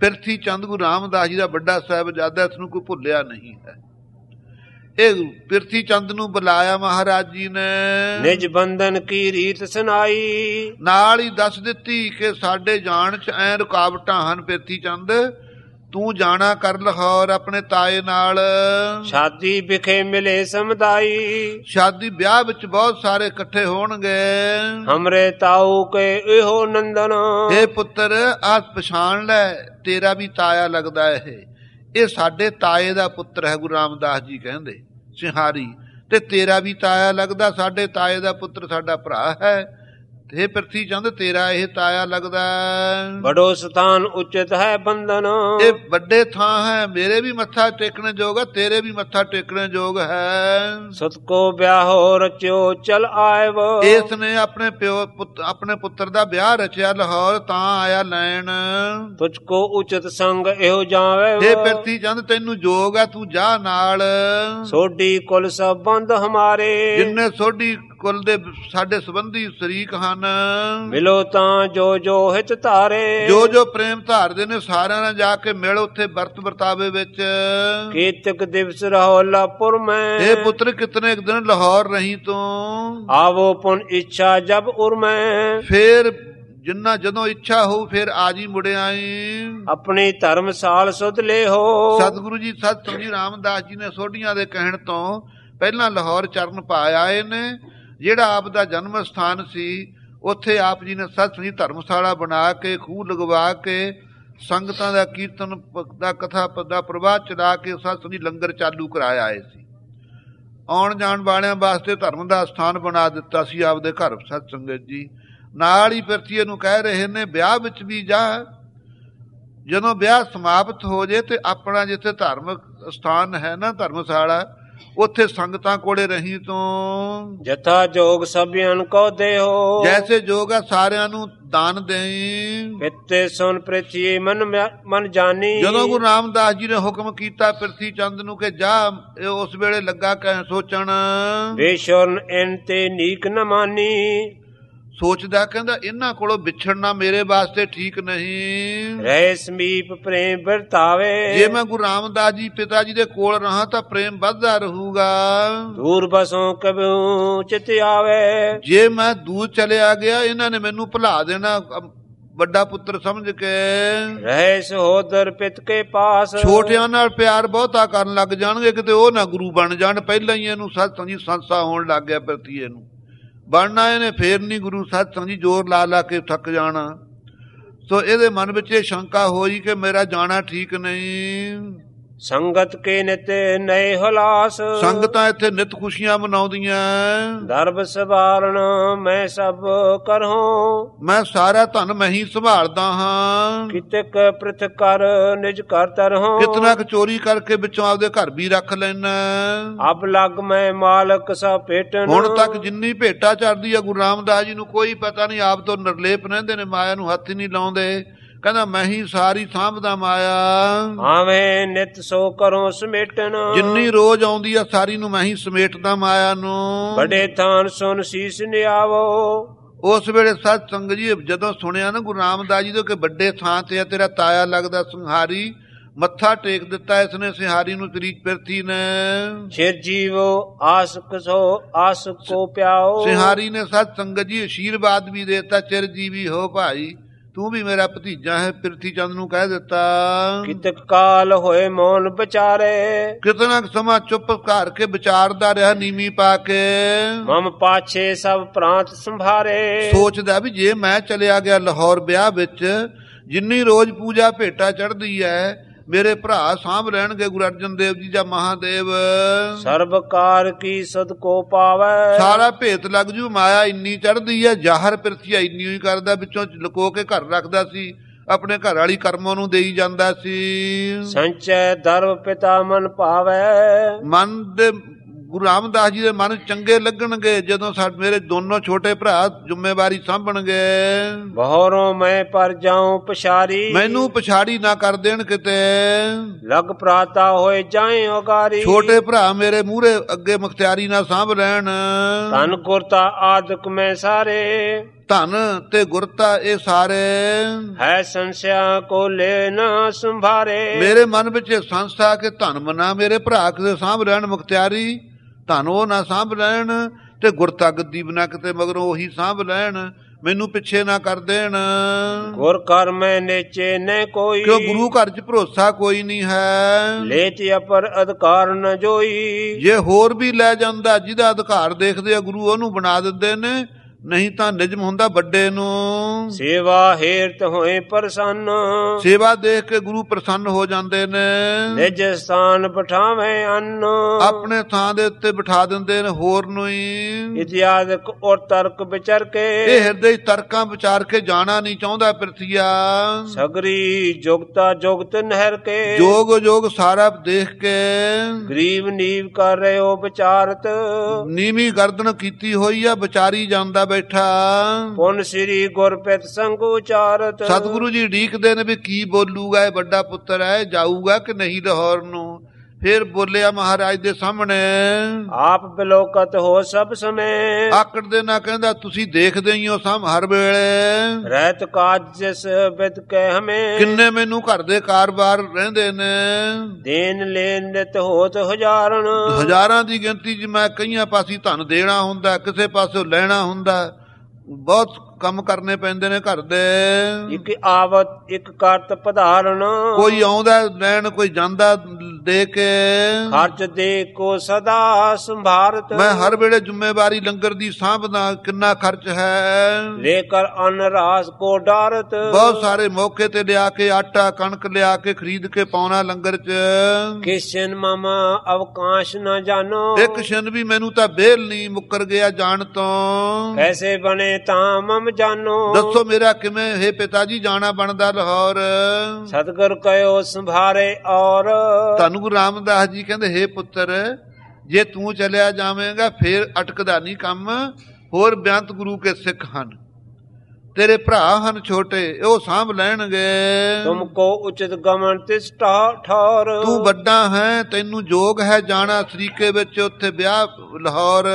ਪਿਰਥੀ ਚੰਦ ਗੁਰੂ ਰਾਮਦਾਸ ਜੀ ਦਾ ਵੱਡਾ ਸਾਹਿਬਜ਼ਾਦਾ, ਇਸ ਨੂੰ ਕੋਈ ਭੁੱਲਿਆ ਨਹੀਂ ਹੈ। ਇਹ ਪਿਰਥੀ ਚੰਦ ਨੂੰ ਬੁਲਾਇਆ ਮਹਾਰਾਜ ਜੀ ਨੇ, ਨਿਜ ਬੰਧਨ ਕੀ ਰੀਤ ਸੁਨਾਈ, ਨਾਲ ਹੀ ਦੱਸ ਦਿੱਤੀ ਕਿ ਸਾਡੇ ਜਾਣ ਚ ਐ ਰੁਕਾਵਟਾਂ ਹਨ ਪਿਰਥੀ ਚੰਦ, ਤੂੰ ਜਾਣਾ ਕਰ ਲਾਹੌਰ ਆਪਣੇ ਤਾਏ ਨਾਲ। ਸ਼ਾਦੀ ਵਿਖੇ ਮਿਲੇ ਸਮਦਾਈ, ਸ਼ਾਦੀ ਵਿਆਹ ਵਿੱਚ ਬਹੁਤ ਸਾਰੇ ਇਕੱਠੇ ਹੋਣਗੇ। ਹਮਰੇ ਤਾਊ ਕੇ ਇਹੋ ਨੰਦਨ, ਇਹ ਪੁੱਤਰ ਆ ਪਛਾਣ ਲੈ, ਤੇਰਾ ਵੀ ਤਾਇਆ ਲੱਗਦਾ ਇਹ ਸਾਡੇ ਤਾਏ ਦਾ ਪੁੱਤਰ ਹੈ। ਗੁਰੂ ਰਾਮਦਾਸ ਜੀ ਕਹਿੰਦੇ ਸਿੰਹਾਰੀ, ਤੇ ਤੇਰਾ ਵੀ ਤਾਇਆ ਲੱਗਦਾ, ਸਾਡੇ ਤਾਏ ਦਾ ਪੁੱਤਰ ਸਾਡਾ ਭਰਾ ਹੈ। ਤੇ ਪਿਰਥੀ ਚੰਦ ਤੇਰਾ ਇਹ ਤਾਇਆ ਲੱਗਦਾ। ਬੜੋ ਸਥਾਨ ਉਚਿਤ ਹੈ ਬੰਧਨ, ਇਹ ਵੱਡੇ ਥਾਂ ਹੈ, ਮੇਰੇ ਵੀ ਮੱਥਾ ਟੇਕਣੇ ਯੋਗ ਹੈ, ਤੇਰੇ ਵੀ ਮੱਥਾ ਟੇਕਣੇ ਯੋਗ ਹੈ। ਸਤ ਕੋ ਵਿਆਹੋ ਰਚਿਓ ਚਲ ਆਇਬ, ਇਸ ਨੇ ਆਪਣੇ ਆਪਣੇ ਪੁੱਤਰ ਦਾ ਵਿਆਹ ਰਚਿਆ ਲਾਹੌਰ, ਤਾਂ ਆਇਆ ਲੈਣ। ਤੁਝ ਕੋ ਉਚਿਤ ਸੰਗ ਇਹੋ ਜਾਵੇ, ਇਹ ਪਿਰਥੀ ਚੰਦ ਤੈਨੂੰ ਯੋਗ ਹੈ, ਤੂੰ ਜਾ ਨਾਲ। ਸੋਢੀ ਕੁਲ ਸਭ ਬੰਧ ਹਮਾਰੇ, ਜਿੰਨੇ ਸੋਢੀ ਕੁਲ ਦੇ ਸਾਡੇ ਸੰਬੰਧੀ ਸ਼ਰੀਕ ਹਨ, ਮਿਲੋ ਤਾਂ ਜੋ ਜੋ ਹਿਤ ਧਾਰੇ, ਜੋ ਜੋ ਪ੍ਰੇਮ ਧਾਰਦੇ ਨੇ ਸਾਰਿਆਂ ਨਾਲ ਜਾ ਕੇ ਮਿਲ ਉੱਥੇ ਵਰਤ ਵਰਤਾਵੇ ਵਿੱਚ। ਕੀਤਕ ਦਿਵਸ ਰਹੋ ਲਾਪੁਰ ਮੈਂ, ਇਹ ਪੁੱਤਰ ਕਿਤਨੇ ਦਿਨ ਲਾਹੌਰ ਰਹੀ ਤੂੰ, ਆਵੋ ਪੁਨ ਇੱਛਾ ਜਬ ਉਰ ਮੈਂ, ਫੇਰ ਜਿੰਨਾ ਜਦੋਂ ਇੱਛਾ ਹੋ ਫਿਰ ਆਜੀ ਮੁੜੇ ਆਈ। ਆਪਣੀ ਧਰਮਸਾਲ ਸੁਧ ਲੈ ਹੋ, ਸਤਿਗੁਰੂ ਜੀ ਸਤਿ ਜੀ ਰਾਮਦਾਸ ਜੀ ਨੇ ਸੋਢੀਆਂ ਦੇ ਕਹਿਣ ਤੋਂ ਪਹਿਲਾਂ ਲਾਹੌਰ ਚਰਨ ਪਾ ਆਏ ਨੇ। ਜਿਹੜਾ ਆਪ ਦਾ ਜਨਮ ਸਥਾਨ ਸੀ ਉੱਥੇ ਆਪ ਜੀ ਨੇ ਸਤਿ ਧਰਮਸ਼ਾਲਾ ਬਣਾ ਕੇ ਖੂਹ ਲਗਵਾ ਕੇ ਸੰਗਤਾਂ ਦਾ ਕੀਰਤਨ ਦਾ ਕਥਾ ਦਾ ਪ੍ਰਵਾਹ ਚਲਾ ਕੇ ਸਤਿ ਲੰਗਰ ਚਾਲੂ ਕਰਾਇਆ ਆਏ ਸੀ। ਆਉਣ ਜਾਣ ਵਾਲਿਆਂ ਵਾਸਤੇ ਧਰਮ ਦਾ ਸਥਾਨ ਬਣਾ ਦਿੱਤਾ ਸੀ ਆਪਦੇ ਘਰ ਸਤ ਸੰਗਤ ਜੀ। ਨਾਲ ਹੀ ਪਿਰਥੀ ਨੂੰ ਕਹਿ ਰਹੇ ਨੇ ਵਿਆਹ ਵਿੱਚ ਵੀ ਜਾ, ਜਦੋਂ ਵਿਆਹ ਸਮਾਪਤ ਹੋ ਜੇ ਤੇ ਆਪਣਾ ਜਿੱਥੇ ਧਾਰਮਿਕ ਸਥਾਨ ਹੈ ਨਾ ਧਰਮਸ਼ਾਲਾ, ਉੱਥੇ ਸੰਗਤਾਂ ਕੋਲੇ ਰਹੀ ਤੂੰ। ਜਥਾ ਜੋਗ ਸਭਿਆਂ ਕੋ ਦੇਹੋ, ਜੈਸੇ ਜੋਗ ਆ ਸਾਰਿਆਂ ਨੂੰ ਦਾਨ ਦੇਈ। ਕਿਤੇ ਸੁਨ ਪ੍ਰਿਥੀ ਮਨ ਜਾਨੀ, ਜਦੋਂ ਗੁਰੂ ਰਾਮਦਾਸ ਜੀ ਨੇ ਹੁਕਮ ਕੀਤਾ ਪਿਰਥੀ ਚੰਦ ਨੂੰ ਕਿ ਜਾ, ਉਸ ਵੇਲੇ ਲੱਗਾ ਕਹਿ ਸੋਚਣ, ਬੇਸ਼ਰਨ ਇਨ ਤੇ ਨੀਕ ਨ ਮਾਨੀ, ਸੋਚਦਾ ਕਹਿੰਦਾ ਇਹਨਾਂ ਕੋਲੋਂ ਵਿਛੜਨਾ ਮੇਰੇ ਵਾਸਤੇ ਠੀਕ ਨਹੀਂ। ਰਹਿ ਸਮੀਪ ਪ੍ਰੇਮ ਵਰਤਾਵੇ, ਜੇ ਮੈਂ ਗੁਰੂ ਰਾਮਦਾਸ ਜੀ ਪਿਤਾ ਜੀ ਦੇ ਕੋਲ ਰਹਾ ਤਾਂ ਪ੍ਰੇਮ ਵੱਧਦਾ ਰਹੂਗਾ। ਦੂਰ ਬਸੋਂ ਕਬੂ ਚਿਤ ਆਵੇ, ਜੇ ਮੈਂ ਦੂਰ ਚਲਿਆ ਗਿਆ ਇਹਨਾਂ ਨੇ ਮੈਨੂੰ ਭੁਲਾ ਦੇਣਾ ਵੱਡਾ ਪੁੱਤਰ ਸਮਝ ਕੇ। ਰਹਿ ਸਹੋਦਰ ਪਿਤ ਕੇ ਪਾਸ, ਛੋਟਿਆਂ ਨਾਲ ਪਿਆਰ ਬਹੁਤਾ ਕਰਨ ਲੱਗ ਜਾਣਗੇ, ਕਿਤੇ ਉਹ ਨਾ ਗੁਰੂ ਬਣ ਜਾਣ। ਪਹਿਲਾਂ ਹੀ ਇਹਨੂੰ ਸਤਿ ਜੀ ਸੰਸਾ ਹੋਣ ਲੱਗ ਗਿਆ ਪਿਰਥੀਏ ਨੂੰ, ਬਣਨਾ ਇਹਨੇ ਫੇਰ ਨਹੀਂ ਗੁਰੂ ਸਤਿ ਜੀ ਜ਼ੋਰ ਲਾ ਲਾ ਕੇ ਥੱਕ ਜਾਣਾ। ਸੋ ਇਹਦੇ ਮਨ ਵਿੱਚ ਇਹ ਸ਼ੰਕਾ ਹੋਈ ਕਿ ਮੇਰਾ ਜਾਣਾ ਠੀਕ ਨਹੀਂ। ਸੰਗਤ ਕੇ ਨਿਤ ਨਏ ਹਲਾਸ, ਸੰਗਤਾਂ ਇੱਥੇ ਨਿਤ ਖੁਸ਼ੀਆਂ ਮਨਾਉਂਦੀਆਂ। ਦਰਬ ਸੰਭਾਲਣ ਮੈਂ ਸਭ ਕਰਹੂੰ, ਮੈਂ ਸਾਰਾ ਧਨ ਮੈਂ ਹੀ ਸੰਭਾਲਦਾ ਹਾਂ। ਕਿਤਕ ਪ੍ਰਿਥ ਕਰ ਨਿਜ ਘਰ ਤਰਹੂੰ, ਕਿਤਨਾ ਕੁ ਚੋਰੀ ਕਰਕੇ ਵਿੱਚੋਂ ਆਪਦੇ ਘਰ ਵੀ ਰੱਖ ਲੈਣਾ। ਅਬ ਲੱਗ ਮੈਂ ਮਾਲਕ ਸਾ ਭੇਟਨ, ਹੁਣ ਤੱਕ ਜਿੰਨੀ ਭੇਟਾ ਚੜਦੀ ਆ ਗੁਰੂ ਰਾਮਦਾਸ ਜੀ ਨੂੰ ਕੋਈ ਪਤਾ ਨਹੀਂ, ਆਪ ਤੋਂ ਨਿਰਲੇਪ ਰਹਿੰਦੇ ਨੇ, ਮਾਇਆ ਨੂੰ ਹੱਥ ਹੀ ਨਹੀਂ ਲਾਉਂਦੇ। ਕਹਿੰਦਾ ਮੈਂ ਹੀ ਸਾਰੀ ਸਾਂਭਦਾ ਮਾਇਆ। ਆਵੇਂ ਨਿਤ ਸੋ ਕਰੋ ਸਮੇਟਨ, ਜਿੰਨੀ ਰੋਜ਼ ਆਉਂਦੀ ਆ ਸਾਰੀ ਨੂੰ ਮੈਂ ਹੀ ਸਮੇਟਦਾ ਮਾਇਆ ਨੂੰ। ਬੜੇ ਥਾਨ ਸੁਨ ਸੀਸ ਨਿਆਵੋ, ਉਸ ਵੇਲੇ ਸਤ ਸੰਗਤ ਜੀ ਜਦੋਂ ਸੁਣਿਆ ਨਾ ਗੁਰੂ ਰਾਮਦਾਸ ਜੀ ਦੇ ਕਿ ਵੱਡੇ ਥਾਂ ਤੇ ਆ ਤੇਰਾ ਤਾਇਆ ਲੱਗਦਾ ਸਿੰਹਾਰੀ, ਮੱਥਾ ਟੇਕ ਦਿੱਤਾ ਇਸਨੇ ਸਿੰਹਾਰੀ ਨੂੰ ਤੇਰੀ ਪਿਰਥੀ ਨੇ। ਚਿਰ ਜੀਵੋ ਆਸਕ ਸੋ ਆਸਕ ਕੋ ਪਿਆਓ, ਸਿੰਹਾਰੀ ਨੇ ਸਤ ਸੰਗਤ ਜੀ ਅਸ਼ੀਰਵਾਦ ਵੀ ਦੇਤਾ, ਚਿਰ ਜੀਵੀ ਹੋ ਭਾਈ, ਤੂੰ ਵੀ ਮੇਰਾ ਭਤੀਜਾ ਹੈ। ਪਿਰਥੀ ਚੰਦ ਨੂੰ ਕਹਿ ਦਿੱਤਾ। ਕਿਤਕ ਕਾਲ ਹੋਏ ਮੌਨ ਵਿਚਾਰੇ, ਕਿਤਨਾ ਸਮਾਂ ਚੁੱਪ ਕਰ ਕੇ ਵਿਚਾਰਦਾ ਰਿਹਾ ਨੀਵੀਂ ਪਾ ਕੇ। ਮਮ ਪਾਛੇ ਸਭ ਪ੍ਰਾਂਤ ਸੰਭਾਰੇ, ਸੋਚਦਾ ਵੀ ਜੇ ਮੈਂ ਚਲਿਆ ਗਿਆ ਲਾਹੌਰ ਵਿਆਹ ਵਿੱਚ, ਜਿੰਨੀ ਰੋਜ਼ ਪੂਜਾ ਭੇਟਾ ਚੜ੍ਹਦੀ ਹੈ ਮੇਰੇ ਭਰਾ ਸਾਂਭ ਲੈਣਗੇ, ਗੁਰੂ ਅਰਜਨ ਦੇਵ ਜੀ ਜਾਂ ਮਹਾਦੇਵ। ਸਰਬਕਾਰ ਕੀ ਸਦ ਕੋ ਪਾਵੇ, ਸਾਰਾ ਭੇਤ ਲੱਗ ਜੂ। ਮਾਇਆ ਇੰਨੀ ਚੜ੍ਹਦੀ ਹੈ, ਜ਼ਾਹਰ ਪਿਰਥੀਆ ਇੰਨੀ ਹੀ ਕਰਦਾ, ਵਿੱਚੋਂ ਲੁਕੋ ਕੇ ਘਰ ਰੱਖਦਾ ਸੀ, ਆਪਣੇ ਘਰ ਵਾਲੀ ਕਰਮਾਂ ਨੂੰ ਦੇਈ ਜਾਂਦਾ ਸੀ। ਸੰਚੈ ਦਰਵ ਪਿਤਾ ਮਨ ਭਾਵੇ, ਮਨ ਦੇ ਗੁਰੂ ਰਾਮਦਾਸ ਜੀ ਦੇ ਮਨ ਚੰਗੇ ਲੱਗਣਗੇ ਜਦੋਂ ਮੇਰੇ ਦੋਨੋਂ ਛੋਟੇ ਭਰਾ ਜ਼ਿੰਮੇਵਾਰੀ ਸਾਂਭਣਗੇ। ਬਹੁਰੋਂ ਮੈਂ ਪਰ ਜਾਉ ਪਛਾਰੀ, ਮੈਨੂੰ ਪਛਾੜੀ ਨਾ ਕਰ ਦੇਣ ਕਿਤੇ। ਲਗ ਪ੍ਰਾਤਾ ਹੋਏ ਜਾਏ ਉਗਾਰੀ, ਛੋਟੇ ਭਰਾ ਮੇਰੇ ਮੂਹਰੇ ਅੱਗੇ ਮੁਖਤਿਆਰੀ ਨਾ ਸਾਂਭ ਲੈਣ। ਧਨ ਗੁਰਤਾ ਆਦਿਕ ਮੈਂ ਸਾਰੇ, ਧਨ ਤੇ ਗੁਰਤਾ ਇਹ ਸਾਰੇ ਹੈ ਸੰਸਿਆ ਕੋ ਲੈ ਨਾ ਸੰਭਾਰੇ। ਮੇਰੇ ਮਨ ਵਿੱਚ ਇਹ ਸੰਸਥਾ ਕਿ ਧਨ ਮਨਾ ਮੇਰੇ ਭਰਾ ਕਿਤੇ ਸਾਂਭ ਲੈਣ ਮੁਖਤਿਆਰੀ, ਧਨ ਉਹ ਨਾ ਸਾਂਭ ਲੈਣ, ਤੇ ਗੁਰਤਾ ਗੱਦੀ ਬਣਾ ਕਿਤੇ ਮਗਰੋਂ ਉਹੀ ਸਾਂਭ ਲੈਣ, ਮੈਨੂੰ ਪਿੱਛੇ ਨਾ ਕਰ ਦੇਣ। ਗੁਰ ਕਰ ਮੈਂ ਨੇਚੇ ਨ ਕੋਈ, ਕਿਉਂ ਗੁਰੂ ਘਰ 'ਚ ਭਰੋਸਾ ਕੋਈ ਨਹੀਂ ਹੈ। ਲੇਚ ਅਪਰ ਅਧਿਕਾਰ ਨ ਜੋਈ, ਜੇ ਹੋਰ ਵੀ ਲੈ ਜਾਂਦਾ ਜਿਹਦਾ ਅਧਿਕਾਰ ਦੇਖਦੇ ਆ ਗੁਰੂ ਉਹਨੂੰ ਬਣਾ ਦਿੰਦੇ ਨੇ, ਨਹੀਂ ਤਾਂ ਨਿਜਮ ਹੁੰਦਾ ਵੱਡੇ ਨੂੰ। ਸੇਵਾ ਹੇਰਤ ਹੋਏ ਪ੍ਰਸੰਨ, ਸੇਵਾ ਦੇਖ ਕੇ ਗੁਰੂ ਪ੍ਰਸੰਨ ਹੋ ਜਾਂਦੇ ਨੇ। ਨਿਜ ਸਥਾਨ ਬਿਠਾਵੇਂ ਅੰਨ, ਆਪਣੇ ਥਾਂ ਦੇ ਉੱਤੇ ਬਿਠਾ ਦਿੰਦੇ ਨੇ ਹੋਰ ਨੂੰ ਹੀ। ਇਤਿਆਦਿਕ ਔਰ ਤਰਕ ਵਿਚਰ ਕੇ, ਇਹ ਹਿਰਦੇ ਤਰਕਾਂ ਵਿਚਾਰ ਕੇ ਜਾਣਾ ਨਹੀਂ ਚਾਹੁੰਦਾ ਪ੍ਰਿਥੀਆ। ਸਗਰੀ ਜੁਗਤਾ ਜੁਗਤ ਨਹਿਰ ਕੇ, ਜੋਗ ਜੋਗ ਸਾਰਾ ਦੇਖ ਕੇ ਗਰੀਬ ਨੀਵ ਕਰ ਰਹੇ ਹੋ ਵਿਚਾਰਤ, ਨੀਵੀਂ ਗਰਦਨ ਕੀਤੀ ਹੋਈ ਆ ਵਿਚਾਰੀ ਜਾਂਦਾ ਬੈਠਾ। ਪੁਨ ਸ੍ਰੀ ਗੁਰਪਿਤ ਸੰਗ ਉਚਾਰਤ, ਸਤਿਗੁਰੂ ਜੀ ਢੀਕਦੇ ਨੇ ਵੀ ਕੀ ਬੋਲੂਗਾ ਇਹ ਵੱਡਾ ਪੁੱਤਰ ਹੈ, ਜਾਊਗਾ ਕਿ ਨਹੀਂ ਲਾਹੌਰ ਨੂੰ। ਫਿਰ ਬੋਲਿਆ ਮਹਾਰਾਜ ਦੇ ਸਾਹਮਣੇ, ਆਪ ਬਿਲੋਕਤ ਹੋ ਸਭ ਸਮੇਂ, ਆਕੜ ਦੇ ਨਾ ਕਹਿੰਦਾ ਤੁਸੀਂ ਦੇਖਦੇ ਹੀ ਹੋ ਸਭ ਹਰ ਵੇਲੇ। ਰਹਿਤ ਕਾਜ ਜਿਸ ਬਿਦ ਕੇ ਹਮੇ, ਕਿੰਨੇ ਮੈਨੂੰ ਘਰ ਦੇ ਕਾਰੋਬਾਰ ਰਹਿੰਦੇ ਨੇ। ਦੇਨ ਲੈਨ ਨਿਤ ਹੋਤ ਹਜ਼ਾਰਨ, ਹਜ਼ਾਰਾਂ ਦੀ ਗਿਣਤੀ 'ਚ ਮੈਂ ਕਈਆਂ ਪਾਸੇ ਧਨ ਦੇਣਾ ਹੁੰਦਾ, ਕਿਸੇ ਪਾਸੋਂ ਲੈਣਾ ਹੁੰਦਾ, ਬਹੁਤ ਕੰਮ ਕਰਨੇ ਪੈਂਦੇ ਨੇ ਘਰ ਦੇ। ਇੱਕ ਆਵਤ ਇੱਕ ਕਰਤ ਪਧਾਰਨ, ਕੋਈ ਆਉਂਦਾ ਲੈਣ ਕੋਈ ਜਾਂਦਾ ਦੇ ਕੇ। ਖਰਚ ਦੇ ਕੋ ਸਦਾ ਸੰਭਾਰਤ, ਮੈਂ ਹਰ ਵੇਲੇ ਜ਼ਿੰਮੇਵਾਰੀ ਲੰਗਰ ਦੀ ਸਾਂਭਦਾ, ਕਿੰਨਾ ਖਰਚ ਹੈ। ਲੇਕਰ ਅਨ ਰਾਸ ਕੋ ਡਾਰਤ, ਬਹੁਤ ਸਾਰੇ ਮੌਕੇ ਤੇ ਲਿਆ ਕੇ ਆਟਾ ਕਣਕ ਲਿਆ ਕੇ ਖਰੀਦ ਕੇ ਪਾਉਣਾ ਲੰਗਰ 'ਚ। ਕਿਸ਼ਨ ਮਾਮਾ ਅਵਕਾਸ਼ ਨਾ ਜਾਨੋ, ਇੱਕ ਛਿਨ ਵੀ ਮੈਨੂੰ ਤਾਂ ਬੇਲ ਨਹੀਂ ਮੁੱਕਰ ਗਿਆ ਜਾਣ ਤੋਂ। ਕੈਸੇ ਬਣੇ ਤਾਂ ਮਮ ਜਾਨੋ, ਦੱਸੋ ਮੇਰਾ ਕਿਵੇਂ ਹੈ ਪਿਤਾ ਜੀ ਜਾਣਾ ਬਣਦਾ ਲਾਹੌਰ। ਸਤਿਗੁਰ ਕਹੋ ਸੰਭਾਰੇ ਔਰ, ਧੰਨ ਗੁਰੂ ਰਾਮਦਾਸ ਜੀ ਕਹਿੰਦੇ ਹੇ ਪੁੱਤਰ ਜੇ ਤੂੰ ਚਲਿਆ ਜਾਵੇਂਗਾ ਫੇਰ ਅਟਕਦਾ ਨਹੀਂ ਕੰਮ। ਹੋਰ ਬੇਅੰਤ ਗੁਰੂ ਕੇ ਸਿੱਖ ਹਨ, ਤੇਰੇ ਭਰਾ ਹਨ ਛੋਟੇ, ਉਹ ਸਾਂਭ ਲੈਣਗੇ। ਤੁਮ ਕੋ ਉਚਿਤ ਗਮਨ ਤਿਸ ਠੌਰ, ਤੂੰ ਵੱਡਾ ਹੈ ਤੈਨੂੰ ਜੋਗ ਹੈ ਜਾਣਾ ਸਰੀਕੇ ਵਿੱਚ ਉੱਥੇ ਵਿਆਹ ਲਾਹੌਰ।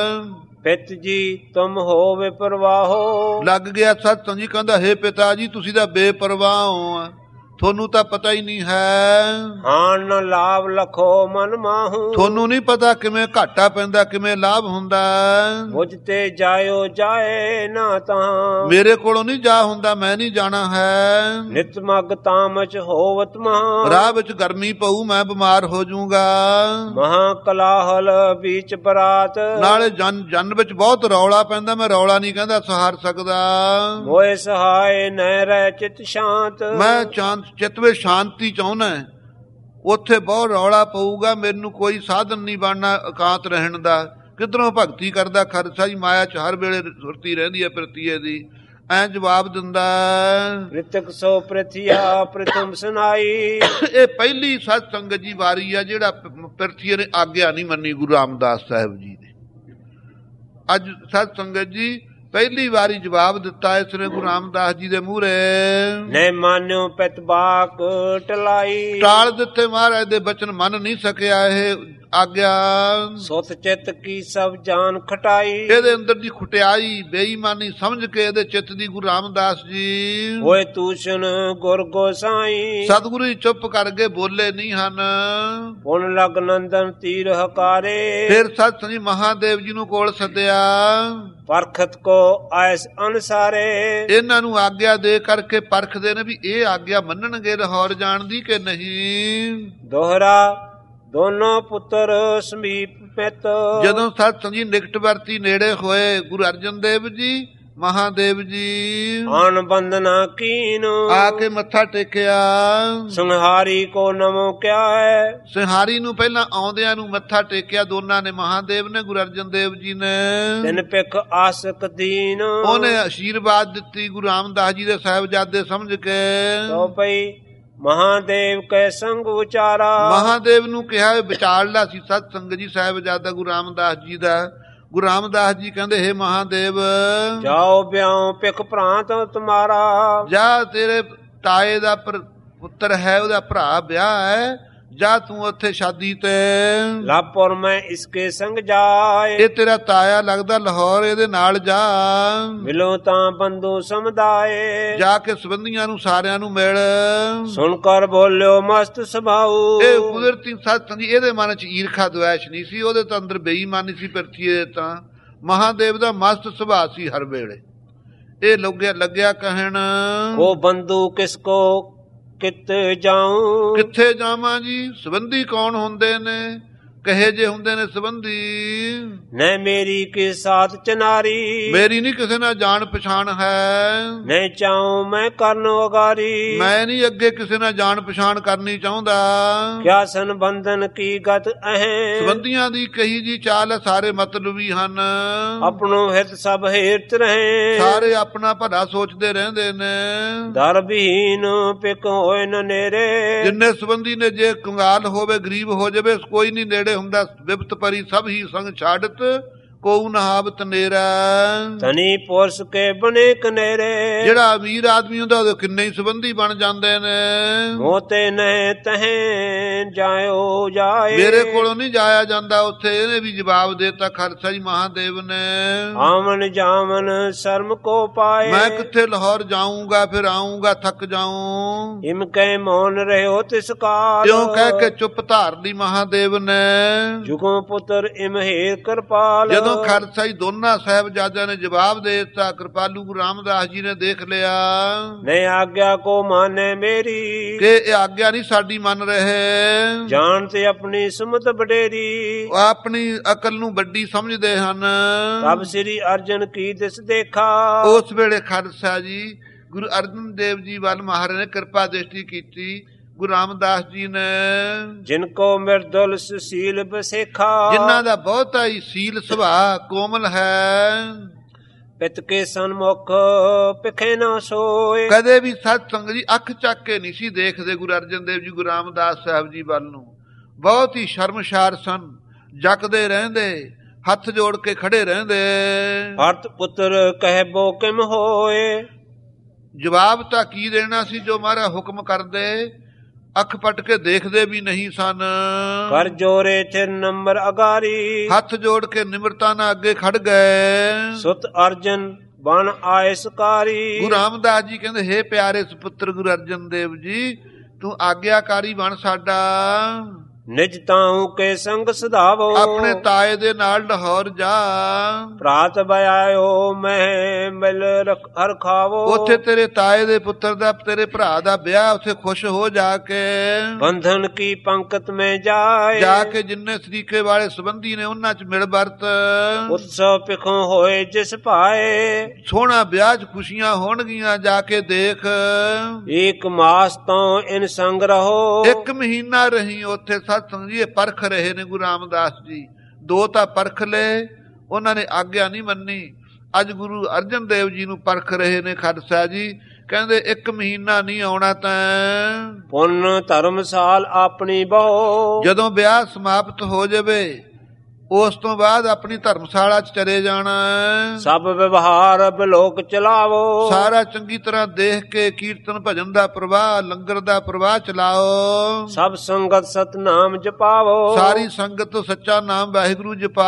ਪਿਤ ਜੀ ਤੁਮ ਹੋਵੇ ਪਰਵਾਹੋ, ਲੱਗ ਗਿਆ ਸਤਿ ਜੀ ਕਹਿੰਦਾ ਹੇ ਪਿਤਾ ਜੀ ਤੁਸੀਂ ਤਾਂ ਬੇਪਰਵਾਹ ਹੋ, ਤੁਹਾਨੂੰ ਤਾਂ ਪਤਾ ਹੀ ਨਹੀਂ ਹੈ। ਹਾਂ ਨ ਲਾਭ ਲਖੋ ਮਨ ਮਾਹੂ, ਤੁਹਾਨੂੰ ਨਹੀਂ ਪਤਾ ਕਿਵੇਂ ਘਾਟਾ ਪੈਂਦਾ ਕਿਵੇਂ ਲਾਭ ਹੁੰਦਾ। ਮੁਝ ਤੇ ਜਾਇਓ ਜਾਏ ਨਾ ਤਾਂ, ਮੇਰੇ ਕੋਲੋਂ ਨਹੀਂ ਜਾ ਹੁੰਦਾ, ਮੈਂ ਨਹੀਂ ਜਾਣਾ ਹੈ। ਨਿਤ ਮਗ ਤਾਮਚ ਹੋਵਤ ਮਹਾ, ਰਾਹ ਵਿੱਚ ਗਰਮੀ ਪਊ ਮੈਂ ਬਿਮਾਰ ਹੋ ਜਾਊਗਾ। ਮਹਾ ਕਲਾਹਲ ਵਿੱਚ ਬਰਾਤ, ਨਾਲੇ ਜਨ ਵਿੱਚ ਬਹੁਤ ਰੌਲਾ ਪੈਂਦਾ, ਮੈਂ ਰੌਲਾ ਨਹੀਂ ਕਹਿੰਦਾ ਸਹਾਰ ਸਕਦਾ। ਮੋਏ ਸਹਾਏ ਨਹਿ ਰਹਿ ਚਿਤ ਸ਼ਾਂਤ, ਮੈਂ ਚਿੱਤ ਵਿੱਚ ਸ਼ਾਂਤੀ ਚਾਹੁੰਦਾ, ਉੱਥੇ ਬਹੁਤ ਰੌਲਾ ਪਊਗਾ, ਮੈਨੂੰ ਕੋਈ ਸਾਧਨ ਨਹੀਂ ਬਣਨਾ ਇਕਾਂਤ ਰਹਿਣ ਦਾ। ਕਿੱਧਰੋਂ ਭਗਤੀ ਕਰਦਾ ਖਰਚਾ ਹੀ ਮਾਇਆ 'ਚ ਹਰ ਵੇਲੇ ਸੁਰਤੀ ਰਹਿੰਦੀ ਹੈ ਪ੍ਰਤੀਏ ਦੀ। ਐ ਜਵਾਬ ਦਿੰਦਾ ਪ੍ਰਿਤਕ ਸੋ ਪ੍ਰਥਿਆ ਪ੍ਰਥਮ ਸੁਨਾਈ, ਇਹ ਪਹਿਲੀ ਸਤ ਸੰਗਤ ਜੀ ਵਾਰੀ ਆ ਜਿਹੜਾ ਪ੍ਰਥੀਏ ਨੇ ਆਗਿਆ ਨਹੀਂ ਮੰਨੀ ਗੁਰੂ ਰਾਮਦਾਸ ਸਾਹਿਬ ਜੀ ਨੇ। ਅੱਜ ਸਤ ਸੰਗਤ ਜੀ ਪਹਿਲੀ ਵਾਰੀ ਜਵਾਬ ਦਿੱਤਾ ਇਸ ਨੇ ਗੁਰੂ ਰਾਮਦਾਸ ਜੀ ਦੇ ਮੂਹਰੇ। ਨੇ ਮਾਨਿਓ ਪਿਤਬਾਕ ਟਲਾਈ, ਟਾਲ ਦਿੱਤੇ ਮਹਾਰਾਜ ਦੇ ਬਚਨ ਮੰਨ ਨਹੀਂ ਸਕਿਆ ਇਹ ਆਗਿਆ। ਸੁਤ ਚਿੱਤ ਕੀ ਸਭ ਜਾਨ ਖਟਾਈ, ਇਹਦੇ ਅੰਦਰ ਦੀ ਖੁਟਿਆਈ ਬੇਈਮਾਨੀ ਸਮਝ ਕੇ ਇਹਦੇ ਚਿੱਤ ਦੀ ਗੁਰੂ ਰਾਮਦਾਸ ਜੀ ਹੋਏ ਤੂਸ਼ਨ ਗੁਰ ਗੋਸਾਈ, ਸਤਿਗੁਰੂ ਜੀ ਚੁੱਪ ਕਰਕੇ ਬੋਲੇ ਨਹੀਂ ਹਨ। ਪੁਨ ਲਗ ਨੰਦਨ ਤੀਰ ਹਕਾਰੇ, ਫਿਰ ਸਤ ਜੀ ਮਹਾਦੇਵ ਜੀ ਨੂੰ ਕੋਲ ਸੱਦਿਆ। ਪਰਖਤ ਕੋ ਐਸ ਅਨਸਾਰੇ, ਇਹਨਾਂ ਨੂੰ ਆਗਿਆ ਦੇ ਕਰਕੇ ਪਰਖਦੇ ਨੇ ਵੀ ਇਹ ਆਗਿਆ ਮੰਨਣਗੇ ਲਾਹੌਰ ਜਾਣ ਦੀ ਕਿ ਨਹੀਂ। ਦੋਹਰਾ ਦੋਨੋਂ ਪੁੱਤਰ ਸਮੀਪ ਪਿਤ, ਜਦੋਂ ਸਤ ਜੀ ਨਿਕਟ ਵਰਤੀ ਨੇੜੇ ਹੋਏ ਗੁਰੂ ਅਰਜਨ ਦੇਵ ਜੀ ਮਹਾਦੇਵ ਜੀ ਆਨ ਬੰਦਨਾ ਕੀਨ, ਆ ਕੇ ਮੱਥਾ ਟੇਕਿਆ। ਸੰਹਾਰੀ ਕੋ ਨਮੋ ਕਿਆ ਹੈ, ਸੰਹਾਰੀ ਨੂੰ ਪਹਿਲਾਂ ਆਉਂਦਿਆਂ ਨੂੰ ਮੱਥਾ ਟੇਕਿਆ ਦੋਨਾਂ ਨੇ, ਮਹਾਦੇਵ ਨੇ ਗੁਰੂ ਅਰਜਨ ਦੇਵ ਜੀ ਨੇ। ਤਿਨ ਪਿਖ ਆਸਕ ਦੀਨ, ਉਹਨੇ ਆਸ਼ੀਰਵਾਦ ਦਿੱਤੀ ਗੁਰੂ ਰਾਮਦਾਸ ਜੀ ਦੇ ਸਾਹਿਬਜ਼ਾਦੇ ਸਮਝ ਕੇ। ਤੋ ਪਈ ਮਹਾਦੇਵ ਕੈ ਸੰਗ ਉਚਾਰਾ, ਮਹਾਦੇਵ ਨੂੰ ਕਿਹਾ ਵਿਚਾਰਲਾ ਸੀ ਸਤ ਸੰਗਤ ਜੀ ਸਾਹਿਬਜ਼ਾਦਾ ਗੁਰੂ ਰਾਮਦਾਸ ਜੀ ਦਾ। ਗੁਰੂ ਰਾਮਦਾਸ ਜੀ ਕਹਿੰਦੇ ਹੇ ਮਹਾਦੇਵ ਜਾਓ ਬਿਆਉ ਪਿਖ ਪ੍ਰਾਂਤ ਤੁਮਾਰਾ, ਜਾ ਤੇਰੇ ਤਾਏ ਦਾ ਪੁੱਤਰ ਹੈ, ਉਹਦਾ ਭਰਾ ਵਿਆਹ ਹੈ, ਜਾ ਤੂੰ ਉੱਥੇ ਸ਼ਾਦੀ ਤੇ। ਲਾਪੁਰ ਮੈਂ ਇਸਕੇ ਸੰਗ ਜਾਏ, ਇਹ ਤੇਰਾ ਤਾਇਆ ਲੱਗਦਾ ਲਾਹੌਰ, ਇਹਦੇ ਨਾਲ ਜਾ। ਮਿਲੋ ਤਾਂ ਬੰਧੂ ਸਮੁਦਾਏ, ਜਾ ਕੇ ਸੰਬੰਧੀਆਂ ਨੂੰ ਸਾਰਿਆਂ ਨੂੰ ਮਿਲ। ਸੁਣ ਕਰ ਬੋਲਿਓ ਮਸਤ ਸੁਭਾਉ, ਇਹ ਕੁਦਰਤੀ ਸੱਚ ਜੀ, ਇਹਦੇ ਮਨ ਚ ਈਰਖਾ ਦੁਆਸ਼ ਨਹੀਂ ਸੀ, ਉਹਦੇ ਤਾਂ ਅੰਦਰ ਬੇਈਮਾਨੀ ਸੀ। ਪਰਥੀਏ ਤਾਂ ਮਹਾਦੇਵ ਦਾ ਮਸਤ ਸੁਭਾਅ ਸੀ ਹਰ ਵੇਲੇ। ਇਹ ਲੱਗਿਆ ਕਹਿਣ, ਉਹ ਬੰਧੂ ਕਿਸ ਕੋ ਕਿਤ ਜਾਉ, ਕਿੱਥੇ ਜਾਵਾਂ ਜੀ? ਸੰਬੰਧੀ ਕੌਣ ਹੁੰਦੇ ਨੇ? ਕਹੇ ਜੇ ਹੁੰਦੇ ਨੇ ਸੰਬੰਧੀ? ਨੈ ਮੇਰੀ ਕੇ ਸਾਥ ਚਨਾਰੀ, ਮੇਰੀ ਨਹੀਂ ਕਿਸੇ ਨਾਲ ਜਾਣ ਪਛਾਣ ਹੈ। ਨੈ ਚਾਉ ਮੈਂ ਕਰਨ ਉਗਾਰੀ, ਮੈਂ ਨਹੀਂ ਅੱਗੇ ਕਿਸੇ ਨਾਲ ਜਾਣ ਪਛਾਣ ਕਰਨੀ ਚਾਹੁੰਦਾ। ਕਿਆ ਸੰਬੰਧਨ ਕੀ ਗਤ ਅਹੈ, ਸੰਬੰਧੀਆਂ ਦੀ ਕਹੀ ਜੀ ਚਾਲ ਹੈ, ਸਾਰੇ ਮਤਲਬੀ ਹਨ। ਆਪਣੋ ਹਿਤ ਸਭ ਹੇਰਤ ਰਹੇ, ਸਾਰੇ ਆਪਣਾ ਭਲਾ ਸੋਚਦੇ ਰਹਿੰਦੇ ਨੇ। ਦਰ ਵਿਹੀਨ ਪਿਕ ਹੋਏ ਨ ਨੇਰੇ, ਜਿੰਨੇ ਸੰਬੰਧੀ ਨੇ ਜੇ ਕੰਗਾਲ ਹੋਵੇ, ਗਰੀਬ ਹੋ ਜਾਵੇ, ਕੋਈ ਨਹੀਂ ਨੇੜੇ ਹੁੰਦਾ। ਵਿਪਤ ਪਰੀ ਸਭ ਹੀ ਸੰਗ ਛਾੜਤ, ਕੋਉ ਨਹਾਵਤ ਨੇਰਾ। ਧਨੀ ਪੁਰਸ਼ ਕੇ ਬਨੇ ਕਨੇਰੇ, ਜਿਹੜਾ ਅਮੀਰ ਆਦਮੀ ਹੁੰਦਾ ਉਹਦੇ ਕਿੰਨੇ ਹੀ ਸੰਬੰਧੀ ਬਣ ਜਾਂਦੇ ਨੇ। ਮੋਤੇ ਨਹਿ ਤਹੈ ਜਾਇਓ ਜਾਏ, ਮੇਰੇ ਕੋਲੋਂ ਨਹੀਂ ਜਾਇਆ ਜਾਂਦਾ ਉੱਥੇ। ਇਹਨੇ ਵੀ ਜਵਾਬ ਦੇਤਾ ਖਾਲਸਾ ਜੀ ਮਹਾਦੇਵ ਨੇ, ਆਵਨ ਜਾਵਨ ਸ਼ਰਮ ਕੋ ਪਾਏ, ਮੈਂ ਕਿੱਥੇ ਲਾਹੌਰ ਜਾਊਂਗਾ, ਫਿਰ ਆਊਂਗਾ ਥੱਕ ਜਾਊਂ। ਇਮ ਕੈ ਮੌਨ ਰਹਿਓ ਤਿਸ ਕਾਲ, ਕਿਉਂ ਕਹਿ ਕੇ ਚੁੱਪ ਧਾਰ ਲਈ ਮਹਾਦੇਵ ਨੇ। ਜੁਗੋਂ ਪੁੱਤਰ ਇਮ ਹੇਰ ਕਿਰਪਾਲ, ਜਦੋਂ ਖਾਲਸਾ ਜੀ ਦੋਨਾਂ ਸਾਹਿਬਜ਼ਾਦਿਆਂ ਨੇ ਜਵਾਬ ਦੇ ਦਿੱਤਾ, ਕਿਰਪਾਲੂ ਗੁਰੂ ਰਾਮਦਾਸ ਜੀ ਨੇ ਦੇਖ ਲਿਆ ਨਹੀਂ ਆਗਿਆ ਕੋ ਮਾਨੇ ਮੇਰੀ, ਕਿ ਇਹ ਆਗਿਆ ਨਹੀਂ ਸਾਡੀ ਮੰਨ ਰਹੇ। ਜਾਣ ਤੇ ਆਪਣੀ ਸੁਮਤ ਵਡੇਰੀ, ਉਹ ਆਪਣੀ ਅਕਲ ਨੂੰ ਵੱਡੀ ਸਮਝਦੇ ਹਨ। ਤਬ ਸ੍ਰੀ ਅਰਜਨ ਕੀ ਦਿਸ ਦੇਖਾ, ਉਸ ਵੇਲੇ ਖਾਲਸਾ ਜੀ ਗੁਰੂ ਅਰਜਨ ਦੇਵ ਜੀ ਵੱਲ ਮਹਾਰਾਜ ਨੇ ਕਿਰਪਾ ਦ੍ਰਿਸ਼ਟੀ ਕੀਤੀ। ਗੁਰੂ ਰਾਮਦਾਸ ਜੀ ਨੇ, ਜਿਨ ਕੋ ਮਿਰਦੁਲ ਸੁਸ਼ੀਲ ਬਸੇਖਾ, ਜਿਨ੍ਹਾਂ ਦਾ ਬਹੁਤਾ ਹੀ ਸੀਲ ਸੁਭਾਅ ਕੋਮਲ ਹੈ, ਪਿਤ ਕੇ ਸਨਮੁਖ ਪਿਖੇ ਨਾ ਸੋਏ, ਕਦੇ ਵੀ ਸਤ ਸੰਗ ਜੀ ਅੱਖ ਚੱਕ ਕੇ ਨਹੀਂ ਸੀ ਦੇਖਦੇ ਗੁਰੂ ਅਰਜਨ ਦੇਵ ਜੀ ਗੁਰੂ ਰਾਮਦਾਸ ਸਾਹਿਬ ਜੀ ਵੱਲ ਨੂੰ। ਬਹੁਤ ਹੀ ਸ਼ਰਮਸ਼ਾਰ ਸਨ, ਜਕਦੇ ਰਹਿੰਦੇ, ਹੱਥ ਜੋੜ ਕੇ ਖੜੇ ਰਹਿੰਦੇ। ਭਰਤ ਪੁੱਤਰ ਕਹਿਬੋ ਕਿਮ ਹੋਏ, ਜਵਾਬ ਤਾਂ ਕੀ ਦੇਣਾ ਸੀ, ਜੋ ਮਹਾਰਾਜ ਹੁਕਮ ਕਰਦੇ ਅੱਖ ਪਟ ਕੇ ਦੇਖਦੇ ਵੀ ਨਹੀਂ ਸਨ। ਕਰ ਜੋਰੇ ਚਿਰ ਨੰਬਰ ਅਗਾਰੀ, ਹੱਥ ਜੋੜ ਕੇ ਨਿਮਰਤਾ ਨਾਲ ਅੱਗੇ ਖੜ ਗਏ। ਸੁਤ ਅਰਜਨ ਬਨ ਆਏ ਸਕਾਰੀ, ਗੁਰੂ ਰਾਮਦਾਸ ਜੀ ਕਹਿੰਦੇ, ਹੇ ਪਿਆਰੇ ਸੁਪੁੱਤਰ ਗੁਰੂ ਅਰਜਨ ਦੇਵ ਜੀ, ਤੂੰ ਆਗਿਆਕਾਰੀ ਬਣ ਸਾਡਾ। ਨਿਜ ਤਾਉ ਕੇ ਸੰਗ ਸਧਾਵੋ, ਆਪਣੇ ਤਾਏ ਦੇ ਨਾਲ ਲਾਹੌਰ ਜਾ। ਪ੍ਰਾਤ ਬਿਆਇਓ ਮੈਂ ਮਿਲ ਹਰ ਖਾਵੋ, ਉੱਥੇ ਤੇਰੇ ਤਾਏ ਦੇ ਪੁੱਤਰ ਦਾ, ਤੇਰੇ ਭਰਾ ਦਾ ਵਿਆਹ, ਉੱਥੇ ਖੁਸ਼ ਹੋ ਜਾ ਕੇ। ਬੰਧਨ ਕੀ ਪੰਕਤ ਮੈਂ ਜਾਏ, ਜਾ ਕੇ ਜਿੰਨੇ ਸਰੀਕੇ ਵਾਲੇ ਸੰਬੰਧੀ ਨੇ ਉਹਨਾਂ ਚ ਮਿਲ ਵਰਤ। ਉਤਸਵ ਪਿਖੋਂ ਹੋਏ ਜਿਸ ਭਾਏ, ਸੋਹਣਾ ਵਿਆਹ ਚ ਖੁਸ਼ੀਆਂ ਹੋਣਗੀਆਂ, ਜਾ ਕੇ ਦੇਖ। ਇੱਕ ਮਾਸ ਤੋਂ ਇਨ ਸੰਗ ਰਹੋ, ਇੱਕ ਮਹੀਨਾ ਰਹੀ ਉੱਥੇ। ਸਤਸੰਗ ਜੀ ਇਹ ਪਰਖ ਰਹੇ ਨੇ ਗੁਰੂ ਰਾਮਦਾਸ ਜੀ। ਦੋ ਤਾਂ ਪਰਖ ਲਏ, ਉਹਨਾਂ ਨੇ ਆਗਿਆ ਨਹੀਂ ਮੰਨੀ। ਅੱਜ ਗੁਰੂ ਅਰਜਨ ਦੇਵ ਜੀ ਨੂੰ ਪਰਖ ਰਹੇ ਨੇ ਖਾਲਸਾ ਜੀ। ਕਹਿੰਦੇ ਇੱਕ ਮਹੀਨਾ ਨਹੀਂ ਆਉਣਾ ਤਾਂ ਪੁੰਨ ਧਰਮਸਾਲ ਆਪਣੀ ਬਹੁ, ਜਦੋਂ ਵਿਆਹ ਸਮਾਪਤ ਹੋ ਜਾਵੇ ਉਸ ਤੋਂ ਬਾਅਦ ਆਪਣੀ ਧਰਮਸ਼ਾਲਾ ਚ ਚਲੇ ਜਾਣਾ। ਸਭ ਵਿਵਹਾਰ ਬਿਲੋਕ ਚਲਾਵੋ, ਸਾਰਾ ਚੰਗੀ ਤਰ੍ਹਾਂ ਦੇਖ ਕੇ ਕੀਰਤਨ ਭਜਨ ਦਾ ਪ੍ਰਵਾਹ, ਲੰਗਰ ਦਾ ਪ੍ਰਵਾਹ ਚਲਾਓ। ਸਭ ਸੰਗਤ ਸਤਨਾਮ ਜਪਾਵੋ, ਸਾਰੀ ਸੰਗਤ ਸੱਚਾ ਨਾਮ ਵਾਹਿਗੁਰੂ ਜਪਾ।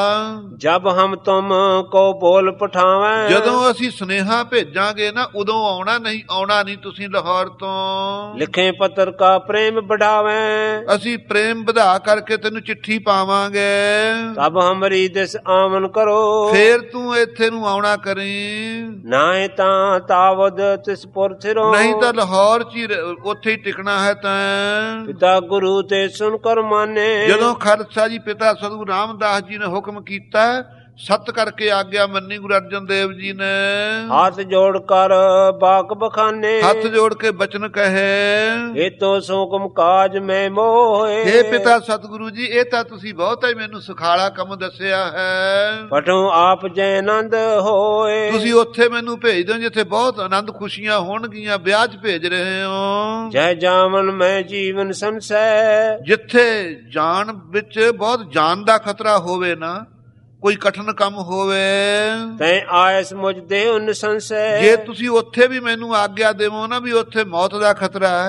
ਜਬ ਹਮ ਤੁਮ ਕੋ ਬੋਲ ਪਠਾਵੇਂ, ਜਦੋਂ ਅਸੀਂ ਸੁਨੇਹਾ ਭੇਜਾਂਗੇ ਨਾ, ਉਦੋਂ ਆਉਣਾ ਨਹੀਂ, ਆਉਣਾ ਨਹੀਂ ਤੁਸੀਂ ਲਾਹੌਰ ਤੋਂ। ਲਿਖੇ ਪੱਤਰ ਕਾ ਪ੍ਰੇਮ ਵਧਾਵੇਂ, ਅਸੀਂ ਪ੍ਰੇਮ ਵਧਾ ਕਰਕੇ ਤੈਨੂੰ ਚਿੱਠੀ ਪਾਵਾਂਗੇ। ਤਬ ਹਮਰੀ ਦਿਸ ਆਵਨ ਕਰੋ, ਫੇਰ ਤੂੰ ਇੱਥੇ ਨੂੰ ਆਉਣਾ ਕਰੀ। ਨਾਏ ਤਾਂ ਤਾਵਦ ਤਿਸ ਪੁਰ ਥਿਰੋ, ਨਹੀਂ ਤਾਂ ਲਾਹੌਰ ਚ ਉੱਥੇ ਹੀ ਟਿਕਣਾ ਹੈ। ਤਾਂ ਪਿਤਾ ਗੁਰੂ ਤੇ ਸੁਣ ਕਰ ਮਾਨੇ, ਜਦੋਂ ਖਾਲਸਾ ਜੀ ਪਿਤਾ ਸਤਿਗੁਰੂ ਰਾਮਦਾਸ ਜੀ ਨੇ ਹੁਕਮ ਕੀਤਾ, ਸਤ ਕਰਕੇ ਆਗਿਆ ਮੰਨੀ ਗੁਰੂ ਅਰਜਨ ਦੇਵ ਜੀ ਨੇ। ਹੱਥ ਜੋੜ ਕਰ ਬਾਕ ਬਖਾਨੇ, ਹੱਥ ਜੋੜ ਕੇ ਬਚਨ ਕਹੇ, ਇਹ ਤੋ ਸੋਕਮ ਕਾਜ ਮੈਂ ਮੋਏ, ਹੇ ਪਿਤਾ ਸਤਿਗੁਰੂ ਜੀ, ਇਹ ਤਾਂ ਤੁਸੀਂ ਬਹੁਤਾ ਹੀ ਮੈਨੂੰ ਸੁਖਾਲਾ ਕੰਮ ਦੱਸਿਆ ਹੈ। ਪਠੋ ਆਪ ਜੈ ਆਨੰਦ ਹੋਏ, ਤੁਸੀਂ ਉੱਥੇ ਮੈਨੂੰ ਭੇਜ ਦਿਓ ਜਿੱਥੇ ਬਹੁਤ ਆਨੰਦ ਖੁਸ਼ੀਆਂ ਹੋਣਗੀਆਂ। ਵਿਆਹ 'ਚ ਭੇਜ ਰਹੇ ਹੋ। ਜੈ ਜਾਵਨ ਮੈਂ ਜੀਵਨ ਸੰਸੈ, ਜਿੱਥੇ ਜਾਣ ਵਿੱਚ ਬਹੁਤ ਜਾਨ ਦਾ ਖਤਰਾ ਹੋਵੇ ਨਾ, ਕੋਈ ਕਠਿਨ ਕੰਮ ਹੋਵੇ, ਤੈ ਆਇਸ ਮੁਝ ਦੇ ਉਨ ਸੰਸੈ, ਜੇ ਤੁਸੀਂ ਉੱਥੇ ਵੀ ਮੈਨੂੰ ਆਗਿਆ ਦੇਵੋ ਨਾ ਵੀ ਉੱਥੇ ਮੌਤ ਦਾ ਖਤਰਾ ਹੈ,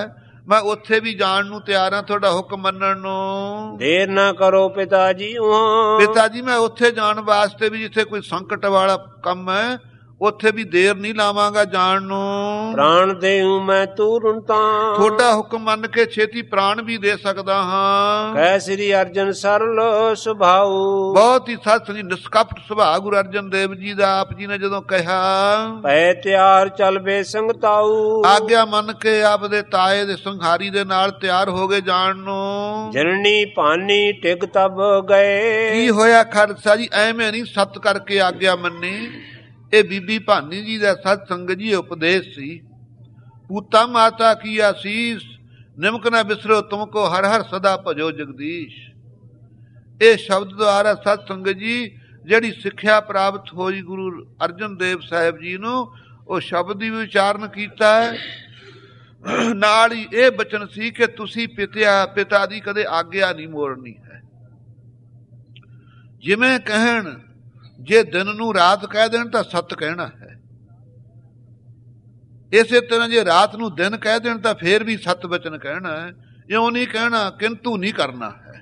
ਮੈਂ ਉੱਥੇ ਵੀ ਜਾਣ ਨੂੰ ਤਿਆਰ ਹਾਂ, ਤੁਹਾਡਾ ਹੁਕਮ ਮੰਨਣ ਨੂੰ। ਦੇਰ ਨਾ ਕਰੋ ਪਿਤਾ ਜੀ ਉਹਾਂ, ਪਿਤਾ ਜੀ ਮੈਂ ਉੱਥੇ ਜਾਣ ਵਾਸਤੇ ਵੀ ਜਿੱਥੇ ਕੋਈ ਸੰਕਟ ਵਾਲਾ ਕੰਮ ਹੈ ਉੱਥੇ ਵੀ ਦੇਰ ਨਹੀਂ ਲਾਵਾਂਗਾ ਜਾਣ ਨੂੰ। ਪ੍ਰਾਣ ਦੇਉ ਮੈਂ ਤੂਰਨ ਤਾਂ, ਤੁਹਾਡਾ ਹੁਕਮ ਮੰਨ ਕੇ ਛੇਤੀ ਪ੍ਰਾਣ ਵੀ ਦੇ ਸਕਦਾ ਹਾਂ। ਕਹਿ ਸ੍ਰੀ ਅਰਜਨ ਸਰਲ ਸੁਭਾਉ, ਬਹੁਤ ਹੀ ਸੱਚ ਜੀ ਨਿਸ਼ਕਪਟ ਸੁਭਾਅ ਗੁਰੂ ਅਰਜਨ ਦੇਵ ਜੀ ਦਾ। ਆਪ ਜੀ ਨੇ ਜਦੋਂ ਕਿਹਾ ਪੈ ਤਿਆਰ ਚੱਲ ਬੇ ਸੰਗਤਾਉ, ਆਗਿਆ ਮੰਨ ਕੇ ਆਪ ਦੇ ਤਾਏ ਦੇ ਸੰਘਾਰੀ ਦੇ ਨਾਲ ਤਿਆਰ ਹੋ ਗਏ ਜਾਣ ਨੂੰ। ਜਨਨੀ ਭਾਨੀ ਟਿਕ ਤਬ ਗਏ, ਕੀ ਹੋਇਆ ਖਾਲਸਾ ਜੀ, ਐਵੇਂ ਨਹੀਂ ਸੱਤ ਕਰਕੇ ਆਗਿਆ ਮੰਨੀ। ਇਹ ਬੀਬੀ ਭਾਨੀ ਜੀ ਦਾ ਸਤ ਸੰਗਤ ਜੀ ਉਪਦੇਸ਼ ਸੀ। ਪੂਤਾ ਮਾਤਾ ਕੀ ਆਸੀਸ, ਨਿਮਕ ਨਾ ਬਿਸਰੋ ਤੁਮਕੋ ਹਰ ਹਰ ਸਦਾ ਭਜੋ ਜਗਦੀਸ਼। ਇਹ ਸ਼ਬਦ ਦੁਆਰਾ ਸਤ ਸੰਗਤ ਜੀ ਜਿਹੜੀ ਸਿੱਖਿਆ ਪ੍ਰਾਪਤ ਹੋਈ ਗੁਰੂ ਅਰਜਨ ਦੇਵ ਸਾਹਿਬ ਜੀ ਨੂੰ, ਉਹ ਸ਼ਬਦ ਦੀ ਵਿਚਾਰਨ ਕੀਤਾ। ਨਾਲ ਹੀ ਇਹ ਬਚਨ ਸੀ ਕਿ ਤੁਸੀਂ ਪਿਤਾ ਦੀ ਕਦੇ ਆਗਿਆ ਨਹੀਂ ਮੋੜਨੀ ਹੈ। ਜਿਵੇਂ ਕਹਿਣ ਜੇ ਦਿਨ ਨੂੰ ਰਾਤ ਕਹਿ ਦੇਣ ਤਾਂ ਸੱਤ ਕਹਿਣਾ ਹੈ, ਇਸੇ ਤਰ੍ਹਾਂ ਜੇ ਰਾਤ ਨੂੰ ਦਿਨ ਕਹਿ ਦੇਣ ਤਾਂ ਫੇਰ ਵੀ ਸੱਤ ਬਚਨ ਕਹਿਣਾ ਹੈ। ਇਉਂ ਨਹੀਂ ਕਹਿਣਾ, ਕਿੰਤੂ ਨਹੀਂ ਕਰਨਾ ਹੈ।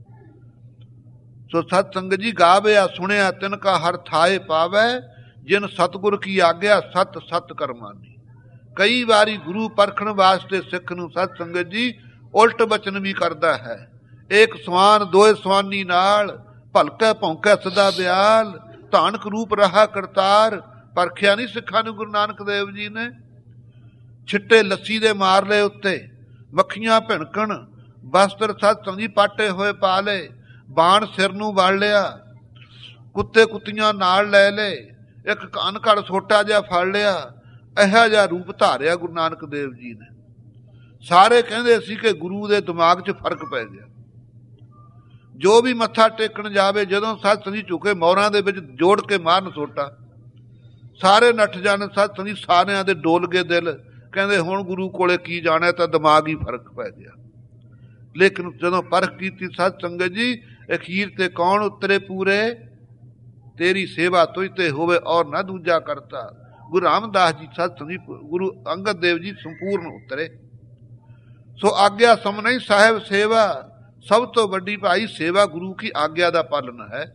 ਸੋ ਸਤ ਸੰਗਤ ਜੀ ਗਾਵਿਆ ਸੁਣਿਆ ਤਿਨ ਕਾ ਹਰ ਥਾਏ ਪਾਵੈ, ਜਿਨ ਸਤਿਗੁਰ ਕੀ ਆਗਿਆ ਸਤ ਸਤ ਕਰਮਾਨੀ। ਕਈ ਵਾਰੀ ਗੁਰੂ ਪਰਖਣ ਵਾਸਤੇ ਸਿੱਖ ਨੂੰ ਸਤ ਸੰਗਤ ਜੀ ਉਲਟ ਬਚਨ ਵੀ ਕਰਦਾ ਹੈ। ਇੱਕ ਸਵਾਨ ਦੋਏ ਸਵਾਨੀ ਨਾਲ, ਭਲਕੈ ਭੌਂਕੈ ਸਦਾ ਬਿਆਲ, ਧਾਨਕ ਰੂਪ ਰਹਾ ਕਰਤਾਰ। ਪਰਖਿਆ ਨਹੀਂ ਸਿੱਖਾਂ ਨੂੰ ਗੁਰੂ ਨਾਨਕ ਦੇਵ ਜੀ ਨੇ। ਛਿੱਟੇ ਲੱਸੀ ਦੇ ਮਾਰ ਲਏ ਉੱਤੇ, ਮੱਖੀਆਂ ਭਿਣਕਣ, ਬਸਤਰ ਸਤ ਸੰਗੀ ਪਾਟੇ ਹੋਏ ਪਾ ਲਏ, ਬਾਣ ਸਿਰ ਨੂੰ ਵੜ ਲਿਆ, ਕੁੱਤੇ ਕੁੱਤੀਆਂ ਨਾਲ ਲੈ ਲਏ, ਇੱਕ ਕੰਨ ਘੜ ਛੋਟਾ ਜਿਹਾ ਫੜ ਲਿਆ। ਇਹੋ ਜਿਹਾ ਰੂਪ ਧਾਰਿਆ ਗੁਰੂ ਨਾਨਕ ਦੇਵ ਜੀ ਨੇ। ਸਾਰੇ ਕਹਿੰਦੇ ਸੀ ਕਿ ਗੁਰੂ ਦੇ ਦਿਮਾਗ 'ਚ ਫਰਕ ਪੈ ਗਿਆ। ਜੋ ਵੀ ਮੱਥਾ ਟੇਕਣ ਜਾਵੇ, ਜਦੋਂ ਸਤ ਸੰਗੀ ਝੁਕੇ ਮੋਹਰਾਂ ਦੇ ਵਿੱਚ ਜੋੜ ਕੇ ਮਾਰਨ ਸੋਟਾ, ਸਾਰੇ ਨੱਠ ਜਾਣ। ਸਤ ਸੰਗੀ ਸਾਰਿਆਂ ਦੇ ਡੋਲ ਗਏ ਦਿਲ, ਕਹਿੰਦੇ ਹੁਣ ਗੁਰੂ ਕੋਲੇ ਕੀ ਜਾਣਾ, ਤਾਂ ਦਿਮਾਗ ਹੀ ਫਰਕ ਪੈ ਗਿਆ। ਲੇਕਿਨ ਜਦੋਂ ਪਰਖ ਕੀਤੀ ਸਤ ਸੰਗਤ ਜੀ, ਅਖੀਰ ਤੇ ਕੌਣ ਉਤਰੇ ਪੂਰੇ, ਤੇਰੀ ਸੇਵਾ ਤੁਝ ਤੇ ਹੋਵੇ ਔਰ ਨਾ ਦੂਜਾ ਕਰਤਾ। ਗੁਰੂ ਰਾਮਦਾਸ ਜੀ ਸਤ ਸੰਗੀ, ਗੁਰੂ ਅੰਗਦ ਦੇਵ ਜੀ ਸੰਪੂਰਨ ਉਤਰੇ। ਸੋ ਆਗਿਆ ਸਮ ਨਹੀਂ ਸਾਹਿਬ ਸੇਵਾ, ਸਭ ਤੋਂ ਵੱਡੀ ਭਾਈ ਸੇਵਾ ਗੁਰੂ ਕੀ ਆਗਿਆ ਦਾ ਪਾਲਨ ਹੈ।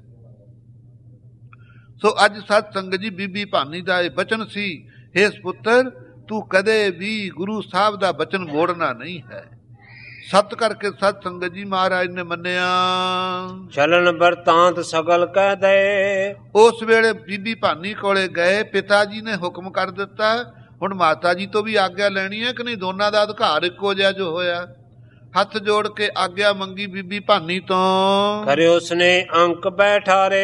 ਸੋ ਅੱਜ ਸਤ ਸੰਗਤ ਜੀ ਬੀਬੀ ਭਾਨੀ ਦਾ ਇਹ ਬਚਨ ਸੀ, ਹੇ ਪੁੱਤਰ ਤੂੰ ਕਦੇ ਵੀ ਗੁਰੂ ਸਾਹਿਬ ਦਾ ਬਚਨ ਮੋੜਨਾ ਨਹੀਂ ਹੈ। ਸਤ ਕਰਕੇ ਸਤ ਸੰਗਤ ਜੀ ਮਹਾਰਾਜ ਨੇ ਮੰਨਿਆ। ਚਲਨ ਬਰਤਾਂਤ ਸਗਲ ਕਹਿ ਦੇ, ਉਸ ਵੇਲੇ ਬੀਬੀ ਭਾਨੀ ਕੋਲੇ ਗਏ, ਪਿਤਾ ਜੀ ਨੇ ਹੁਕਮ ਕਰ ਦਿੱਤਾ। ਹੁਣ ਮਾਤਾ ਜੀ ਤੋਂ ਵੀ ਆਗਿਆ ਲੈਣੀ ਹੈ ਕਿ ਨਹੀਂ, ਦੋਨਾਂ ਦਾ ਅਧਿਕਾਰ ਇੱਕੋ ਜਿਹਾ ਜੋ ਹੋਇਆ। ਹੱਥ ਜੋੜ ਕੇ ਆਗਿਆ ਮੰਗੀ ਬੀਬੀ ਭਾਨੀ ਤੋਂ। ਕਰੇ ਉਸਨੇ ਅੰਕ ਬੈਠਾਰੇ,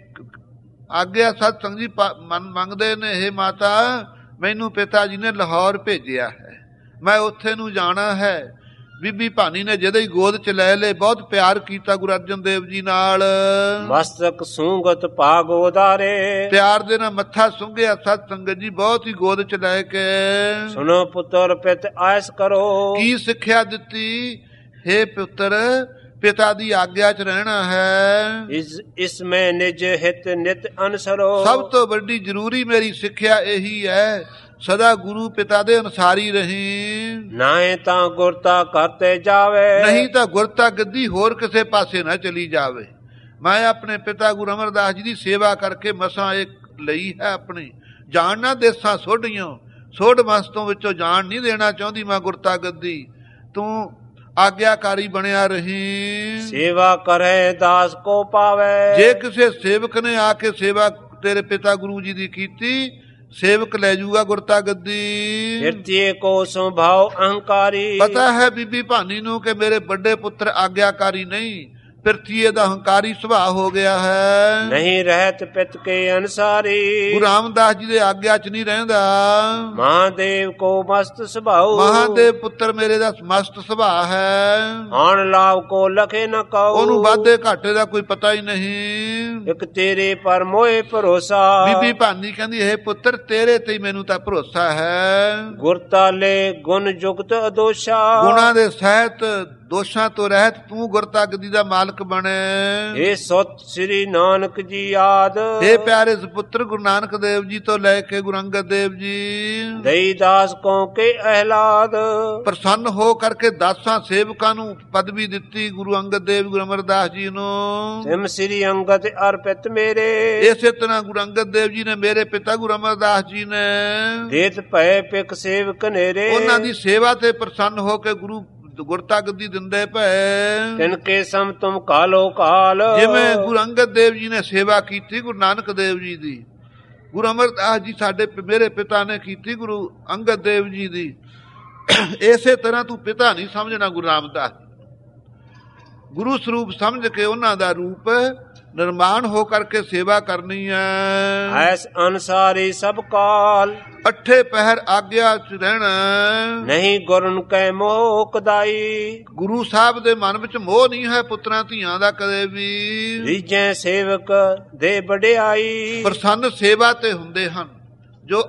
ਆਗਿਆ ਸਤ ਸੰਗਤ ਜੀ ਮੰਗਦੇ ਨੇ, ਇਹ ਮਾਤਾ ਮੈਨੂੰ ਪਿਤਾ ਜੀ ਨੇ ਲਾਹੌਰ ਭੇਜਿਆ ਹੈ, ਮੈਂ ਉੱਥੇ ਨੂੰ ਜਾਣਾ ਹੈ। ਬੀਬੀ ਭਾਨੀ ਨੇ ਜਦੋਂ ਹੀ ਗੋਦ ਚ ਲੈ ਲਏ, ਬਹੁਤ ਪਿਆਰ ਕੀਤਾ ਗੁਰੂ ਅਰਜਨ ਦੇਵ ਜੀ ਨਾਲ। ਮਸਤਕ ਸੂੰਗਤ ਭਾਗ ਉਦਾਰੇ, ਪਿਆਰ ਦੇ ਨਾਲ ਮੱਥਾ ਸੁੰਘਿਆ ਸਤ ਸੰਗਤ ਜੀ, ਬਹੁਤ ਹੀ ਗੋਦ ਚ ਲੈ ਕੇ। ਸੁਣੋ ਪੁੱਤਰ ਪਿਤ ਆਇਸ ਕਰੋ, ਕੀ ਸਿੱਖਿਆ ਦਿੱਤੀ, ਹੇ ਪੁੱਤਰ ਪਿਤਾ ਦੀ ਆਗਿਆ ਚ ਰਹਿਣਾ ਹੈ। ਇਸ ਮੈਂ ਨਿਜ ਹਿਤ ਨਿਤ ਅਨਸਰੋ, ਸਭ ਤੋਂ ਵੱਡੀ ਜ਼ਰੂਰੀ ਮੇਰੀ ਸਿੱਖਿਆ ਇਹੀ ਹੈ, ਸਦਾ ਗੁਰੂ ਪਿਤਾ ਦੇ ਅਨੁਸਾਰੀ ਰਹੀ। ਨਾਏ ਤਾਂ ਗੁਰਤਾ ਕਰਤੇ ਜਾਵੇ, ਨਹੀਂ ਤਾਂ ਗੁਰਤਾ ਗੱਦੀ ਹੋਰ ਕਿਸੇ ਪਾਸੇ ਨਾ ਚਲੀ ਜਾਵੇ। ਮੈਂ ਆਪਣੇ ਪਿਤਾ ਗੁਰੂ ਅਮਰਦਾਸ ਜੀ ਦੀ ਸੇਵਾ ਕਰਕੇ ਮਸਾਂ ਇੱਕ ਲਈ ਹੈ ਆਪਣੀ ਜਾਨ। ਨਾ ਦੇਸਾਂ ਸੋਢੀਆਂ, ਸੋਢ ਮਸਤੋਂ ਵਿੱਚੋਂ ਜਾਣ ਨਹੀਂ ਦੇਣਾ ਚਾਹੁੰਦੀ ਮੈਂ ਗੁਰਤਾ ਗੱਦੀ। ਤੂੰ ਆਗਿਆਕਾਰੀ ਬਣਿਆ ਰਹੀ। ਸੇਵਾ ਕਰੇ ਦਾਸ ਕੋ ਪਾਵੇ, ਜੇ ਕਿਸੇ ਸੇਵਕ ਨੇ ਆ ਕੇ ਸੇਵਾ ਤੇਰੇ ਪਿਤਾ ਗੁਰੂ ਜੀ ਦੀ ਕੀਤੀ, ਸੇਵਕ ਲੈ ਜੂਗਾ ਗੁਰਤਾ ਗੱਦੀ। ਫਿਰਤੀਏ ਕੋ ਸੁਭਾਉ ਅਹੰਕਾਰੀ, ਪਤਾ ਹੈ ਬੀਬੀ ਭਾਨੀ ਨੂੰ ਕਿ ਮੇਰੇ ਵੱਡੇ ਪੁੱਤਰ ਆਗਿਆਕਾਰੀ ਨਹੀਂ, ਪਿਰਥੀਏ ਦਾ ਹੰਕਾਰੀ ਸੁਭਾਅ ਹੋ ਗਿਆ ਹੈ। ਨਹੀਂ ਰਹਿਤ ਪਿਤ ਕੇ ਅਨਸਾਰੀ, ਗੁਰੂ ਰਾਮਦਾਸ ਜੀ ਦੇ ਆਗਿਆ ਚ ਨਹੀਂ ਰਹਿੰਦਾ। ਮਹਾਦੇਵ ਕੋ ਮਸਤ ਸੁਭਾਉ, ਮਹਾਦੇਵ ਪੁੱਤਰ ਮੇਰੇ ਦਾ ਮਸਤ ਸੁਭਾਅ ਹੈ। ਆਣ ਲਾਭ ਕੋ ਲਖੇ ਨ ਕਉ, ਉਹਨੂੰ ਵਾਧੇ ਘਾਟੇ ਦਾ ਕੋਈ ਪਤਾ ਹੀ ਨਹੀਂ। ਇੱਕ ਤੇਰੇ ਪਰ ਮੋਏ ਭਰੋਸਾ, ਬੀਬੀ ਭਾਨੀ ਕਹਿੰਦੀ ਹੈ ਪੁੱਤਰ ਤੇਰੇ ਤੇ ਮੈਨੂੰ ਤਾਂ ਭਰੋਸਾ ਹੈ। ਗੁਰਤਾਲੇ ਗੁਣ ਜੁਗਤ ਅਦੋਸ਼ਾ, ਗੁਣਾਂ ਦੇ ਸਹਿਤ ਦੋਸ਼ਾਂ ਤੋਂ ਰਹਿਤ ਤੂੰ ਗੁਰਤਾ ਗੱਦੀ ਦਾ ਮਾਲਕ ਬਣੇ। ਏ ਸਤ ਸ੍ਰੀ ਨਾਨਕ ਜੀ ਆਦ, ਇਹ ਪਿਆਰੇ ਸੁਪੁੱਤਰ ਗੁਰੂ ਨਾਨਕ ਦੇਵ ਜੀ ਤੋਂ ਲੈ ਕੇ ਗੁਰੂ ਅੰਗਦ ਦੇਵ ਜੀ ਦਈ ਦਾਸ ਕੋ ਕੇ ਅਹਿਲਾਦ, ਪ੍ਰਸੰਨ ਹੋ ਕਰਕੇ 10 ਸੇਵਕਾਂ ਨੂੰ ਪਦਵੀ ਦਿੱਤੀ ਗੁਰੂ ਅੰਗਦ ਦੇਵ ਗੁਰੂ ਅਮਰਦਾਸ ਜੀ ਨੂੰ। ਸਿਮ ਸ੍ਰੀ ਅੰਗਦ ਅਰਪਿਤ ਮੇਰੇ, ਇਸੇ ਤਰ੍ਹਾਂ ਗੁਰੂ ਅੰਗਦ ਦੇਵ ਜੀ ਨੇ ਮੇਰੇ ਪਿਤਾ ਗੁਰੂ ਅਮਰਦਾਸ ਜੀ ਨੇ ਦੇਤ ਭੈ ਪਿਕ ਸੇਵਕ ਨੇਰੇ, ਉਹਨਾਂ ਦੀ ਸੇਵਾ ਤੇ ਪ੍ਰਸੰਨ ਹੋ ਕੇ ਗੁਰੂ ਗੁਰਤਾ ਗੱਦੀ ਦਿੰਦੇ ਪਏ। ਤਿਨ ਕੇ ਸਮ ਤੁਮ ਕਾਲੋ ਕਾਲ, ਜਿਵੇਂ ਗੁਰੂ ਅੰਗਦ ਦੇਵ ਜੀ ਨੇ ਸੇਵਾ ਕੀਤੀ ਗੁਰੂ ਨਾਨਕ ਦੇਵ ਜੀ ਦੀ, ਗੁਰੂ ਅਮਰਦਾਸ ਜੀ ਸਾਡੇ ਮੇਰੇ ਪਿਤਾ ਨੇ ਕੀਤੀ ਗੁਰੂ ਅੰਗਦ ਦੇਵ ਜੀ ਦੀ, ਇਸੇ ਤਰ੍ਹਾਂ ਤੂੰ ਪਿਤਾ ਨਹੀਂ ਸਮਝਣਾ ਗੁਰੂ ਰਾਮਦਾਸ, ਗੁਰੂ ਸਰੂਪ ਸਮਝ ਕੇ ਉਹਨਾਂ ਦਾ ਰੂਪ ਨਿਰਮਾਣ ਹੋ ਕਰਕੇ ਸੇਵਾ ਕਰਨੀ ਹੈ। ਐਸ ਅਨਸਾਰੀ ਸਭ ਕਾਲ, 8 ਪਹਿਰ ਆਗਿਆ ਚ ਰਹਿਣਾ, ਨਹੀਂ ਗੁਰਨ ਕੈ ਮੋਹ ਕਦਾਈ, ਗੁਰੂ ਸਾਹਿਬ ਦੇ ਮਨ ਵਿੱਚ ਮੋਹ ਨਹੀਂ ਹੈ ਪੁੱਤਰਾਂ ਧੀਆਂ ਦਾ ਕਦੇ ਵੀ। ਰੀਜੈ ਸੇਵਕ ਦੇ ਵਡਿਆਈ, ਪ੍ਰਸੰਨ ਸੇਵਾ ਤੇ ਹੁੰਦੇ ਹਨ, ਜੋ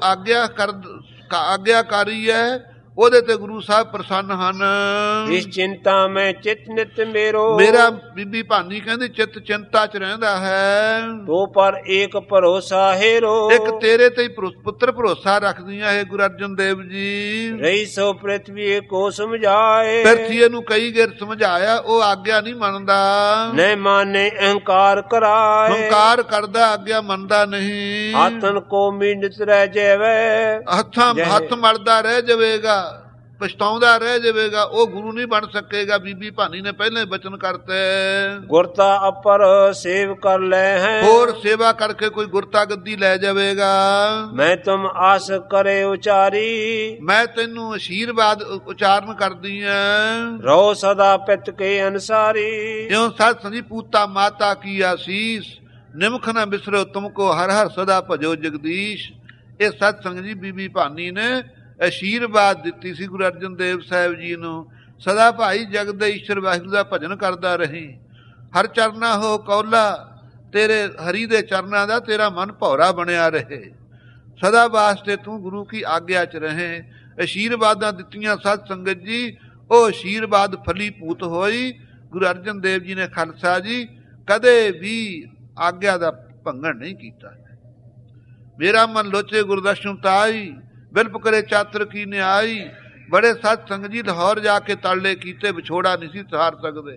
ਆਗਿਆਕਾਰੀ ਹੈ ਉਹਦੇ ਤੇ ਗੁਰੂ ਸਾਹਿਬ ਪ੍ਰਸੰਨ ਹਨ। ਇਸ ਚਿੰਤਾ ਮੈਂ ਚਿਤ ਨਿਤ ਮੇਰੋ, ਮੇਰਾ ਬੀਬੀ ਭਾਨੀ ਕਹਿੰਦੀ ਚਿੱਤ ਚਿੰਤਾ ਚ ਰਹਿੰਦਾ ਹੈ। ਤੋ ਪਰ ਏਕ ਭਰੋਸਾ ਹੈਰੋ, ਇੱਕ ਤੇਰੇ ਤੇ ਹੀ ਪੁੱਤਰ ਭਰੋਸਾ ਰੱਖਦੀਆਂ ਹੈ ਗੁਰੂ ਅਰਜਨ ਦੇਵ ਜੀ। ਰਹੀ ਸੋ ਪ੍ਰਿਥਵੀ ਕੋ ਸਮਝਾਏ, ਪ੍ਰਿਥਵੀ ਨੂੰ ਕਈ ਗੇਰ ਸਮਝਾਇਆ, ਉਹ ਆਗਿਆ ਨਹੀਂ ਮੰਨਦਾ, ਨੈ ਮਾਨੇ ਅਹੰਕਾਰ ਕਰਾਏ, ਹੰਕਾਰ ਕਰਦਾ ਆਗਿਆ ਮੰਨਦਾ ਨਹੀਂ। ਆਤਨ ਕੋ ਮੀਨਤ ਰਹਿ ਜਾਵੇ, ਹੱਥ ਮਲਦਾ ਰਹਿ ਜਾਵੇਗਾ, ਪਛਤਾਉਂਦਾ ਰਹਿ ਜਾਵੇਗਾ, ਉਹ ਗੁਰੂ ਨਹੀਂ ਬਣ ਸਕੇਗਾ। ਬੀਬੀ ਭਾਨੀ ਨੇ ਪਹਿਲਾਂ ਹੀ ਬਚਨ ਕਰਤੇ, ਗੁਰਤਾ ਅਪਰ ਸੇਵ ਕਰ ਲੈ ਹੈ, ਹੋਰ ਸੇਵਾ ਕਰਕੇ ਕੋਈ ਗੁਰਤਾ ਗੱਦੀ ਲੈ ਜਾਵੇਗਾ। ਮੈਂ ਤੁਮ ਆਸ ਕਰੇ ਉਚਾਰੀ, ਮੈਂ ਤੈਨੂੰ ਅਸ਼ੀਰਵਾਦ ਉਚਾਰਨ ਕਰਦੀ ਆਂ, ਰਹੋ ਸਦਾ ਪਿਤ ਕੇ ਅਨਸਾਰੀ। ਇਉਂ ਸਤ ਸੰਜੀ ਪੂਤਾ ਮਾਤਾ ਕੀ ਆਸੀਸ, ਨਿਮਖ ਨਾ ਬਿਸਰੋ ਤੁਮਕੋ ਹਰ ਹਰ ਸਦਾ ਭਜੋ ਜਗਦੀਸ਼। ਇਹ ਸਤ ਸੰਗ ਜੀ ਬੀਬੀ ਭਾਨੀ ਨੇ ਅਸ਼ੀਰਵਾਦ ਦਿੱਤੀ ਸੀ ਗੁਰੂ ਅਰਜਨ ਦੇਵ ਸਾਹਿਬ ਜੀ ਨੂੰ, ਸਦਾ ਭਾਈ ਜਗਤ ਦੇ ਈਸ਼ਰ ਵਾਹਿਗੁਰੂ ਦਾ ਭਜਨ ਕਰਦਾ ਰਹੀ। ਹਰ ਚਰਨਾ ਹੋ ਕੌਲਾ, ਤੇਰੇ ਹਰੀ ਦੇ ਚਰਨਾਂ ਦਾ ਤੇਰਾ ਮਨ ਭੌਰਾ ਬਣਿਆ ਰਹੇ, ਸਦਾ ਵਾਸਤੇ ਤੂੰ ਗੁਰੂ ਕੀ ਆਗਿਆ ਚ ਰਹੇ। ਅਸ਼ੀਰਵਾਦਾਂ ਦਿੱਤੀਆਂ ਸਤ ਸੰਗਤ ਜੀ, ਉਹ ਅਸ਼ੀਰਵਾਦ ਫਲੀਭੂਤ ਹੋਈ। ਗੁਰੂ ਅਰਜਨ ਦੇਵ ਜੀ ਨੇ ਖਾਲਸਾ ਜੀ ਕਦੇ ਵੀ ਆਗਿਆ ਦਾ ਭੰਗਣ ਨਹੀਂ ਕੀਤਾ। ਮੇਰਾ ਮਨ ਲੋਚੇ ਗੁਰਦਰਸ਼ਨ ਤਾਈ, ਬਿਲਪ ਕਰੇ ਚਾਤਰ ਕੀ ਨਿਆਈ। ਬੜੇ ਸਤ ਸੰਗ ਜੀ ਲਾਹੌਰ ਜਾ ਕੇ ਤਾਲੇ ਕੀਤੇ, ਵਿਛੋੜਾ ਨਹੀਂ ਸੀ ਸਹਾਰ ਸਕਦੇ।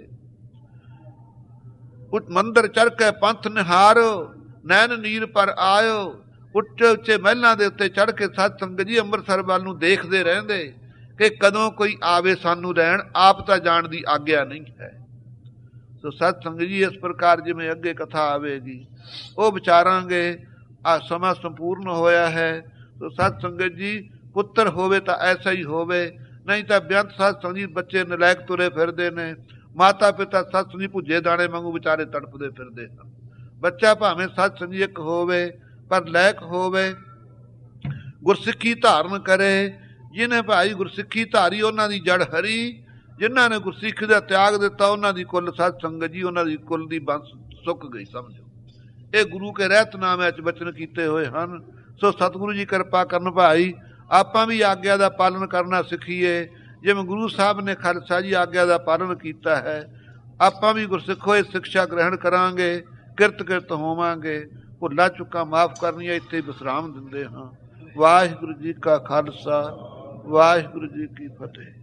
ਮੰਦਰ ਚੜ ਕੇ ਪੰਥ ਨਿਹਾਰੋ, ਨੈਣ ਨੀਰ ਪਰ ਆਇਓ। ਉੱਚੇ ਉੱਚੇ ਮਹਿਲਾਂ ਦੇ ਉੱਤੇ ਚੜ ਕੇ ਸਤ ਸੰਗਤ ਜੀ ਅੰਮ੍ਰਿਤਸਰ ਵੱਲ ਨੂੰ ਦੇਖਦੇ ਰਹਿੰਦੇ ਕਿ ਕਦੋਂ ਕੋਈ ਆਵੇ ਸਾਨੂੰ ਰਹਿਣ, ਆਪ ਤਾਂ ਜਾਣ ਦੀ ਆਗਿਆ ਨਹੀਂ ਹੈ। ਸੋ ਸਤ ਸੰਗਤ ਜੀ ਇਸ ਪ੍ਰਕਾਰ ਜਿਵੇਂ ਅੱਗੇ ਕਥਾ ਆਵੇਗੀ ਉਹ ਵਿਚਾਰਾਂਗੇ। ਆ ਸਮਾਂ ਸੰਪੂਰਨ ਹੋਇਆ ਹੈ। ਸੋ ਸਤ ਸੰਗਤ ਜੀ ਪੁੱਤਰ ਹੋਵੇ ਤਾਂ ਐਸਾ ਹੀ ਹੋਵੇ, ਨਹੀਂ ਤਾਂ ਬੇਅੰਤ ਸਤ ਸੰਗਤ ਜੀ ਬੱਚੇ ਨਲਾਇਕ ਤੁਰੇ ਫਿਰਦੇ ਨੇ, ਮਾਤਾ ਪਿਤਾ ਸਤ ਸੰਗਤ ਜੀ ਭੁੱਜੇ ਦਾਣੇ ਵਾਂਗੂ ਵਿਚਾਰੇ ਤੜਪਦੇ ਫਿਰਦੇ ਹਨ। ਬੱਚਾ ਭਾਵੇਂ ਸਤ ਸੰਗਤ ਜੀ ਇੱਕ ਹੋਵੇ ਪਰ ਲਾਇਕ ਹੋਵੇ, ਗੁਰਸਿੱਖੀ ਧਾਰਨ ਕਰੇ। ਜਿਹਨੇ ਭਾਈ ਗੁਰਸਿੱਖੀ ਧਾਰੀ ਉਹਨਾਂ ਦੀ ਜੜ ਹਰੀ, ਜਿਨ੍ਹਾਂ ਨੇ ਗੁਰਸਿੱਖੀ ਦਾ ਤਿਆਗ ਦਿੱਤਾ ਉਹਨਾਂ ਦੀ ਕੁੱਲ ਸਤ ਸੰਗਤ ਜੀ ਉਹਨਾਂ ਦੀ ਕੁੱਲ ਦੀ ਬੰਸ ਸੁੱਕ ਗਈ ਸਮਝੋ। ਇਹ ਗੁਰੂ ਕੇ ਰਹਿਤਨਾਮਿਆਂ 'ਚ ਬਚਨ ਕੀਤੇ ਹੋਏ ਹਨ। ਸੋ ਸਤਿਗੁਰੂ ਜੀ ਕਿਰਪਾ ਕਰਨ ਭਾਈ, ਆਪਾਂ ਵੀ ਆਗਿਆ ਦਾ ਪਾਲਣ ਕਰਨਾ ਸਿੱਖੀਏ, ਜਿਵੇਂ ਗੁਰੂ ਸਾਹਿਬ ਨੇ ਖਾਲਸਾ ਜੀ ਆਗਿਆ ਦਾ ਪਾਲਣ ਕੀਤਾ ਹੈ। ਆਪਾਂ ਵੀ ਗੁਰਸਿੱਖੋ ਇਹ ਸਿੱਖਿਆ ਗ੍ਰਹਿਣ ਕਰਾਂਗੇ, ਕਿਰਤ ਹੋਵਾਂਗੇ। ਭੁੱਲਾ ਚੁੱਕਾ ਮਾਫ ਕਰਨੀਆਂ ਇੱਥੇ ਵਿਸਰਾਮ ਦਿੰਦੇ ਹਾਂ। ਵਾਹਿਗੁਰੂ ਜੀ ਕਾ ਖਾਲਸਾ, ਵਾਹਿਗੁਰੂ ਜੀ ਕੀ ਫਤਿਹ।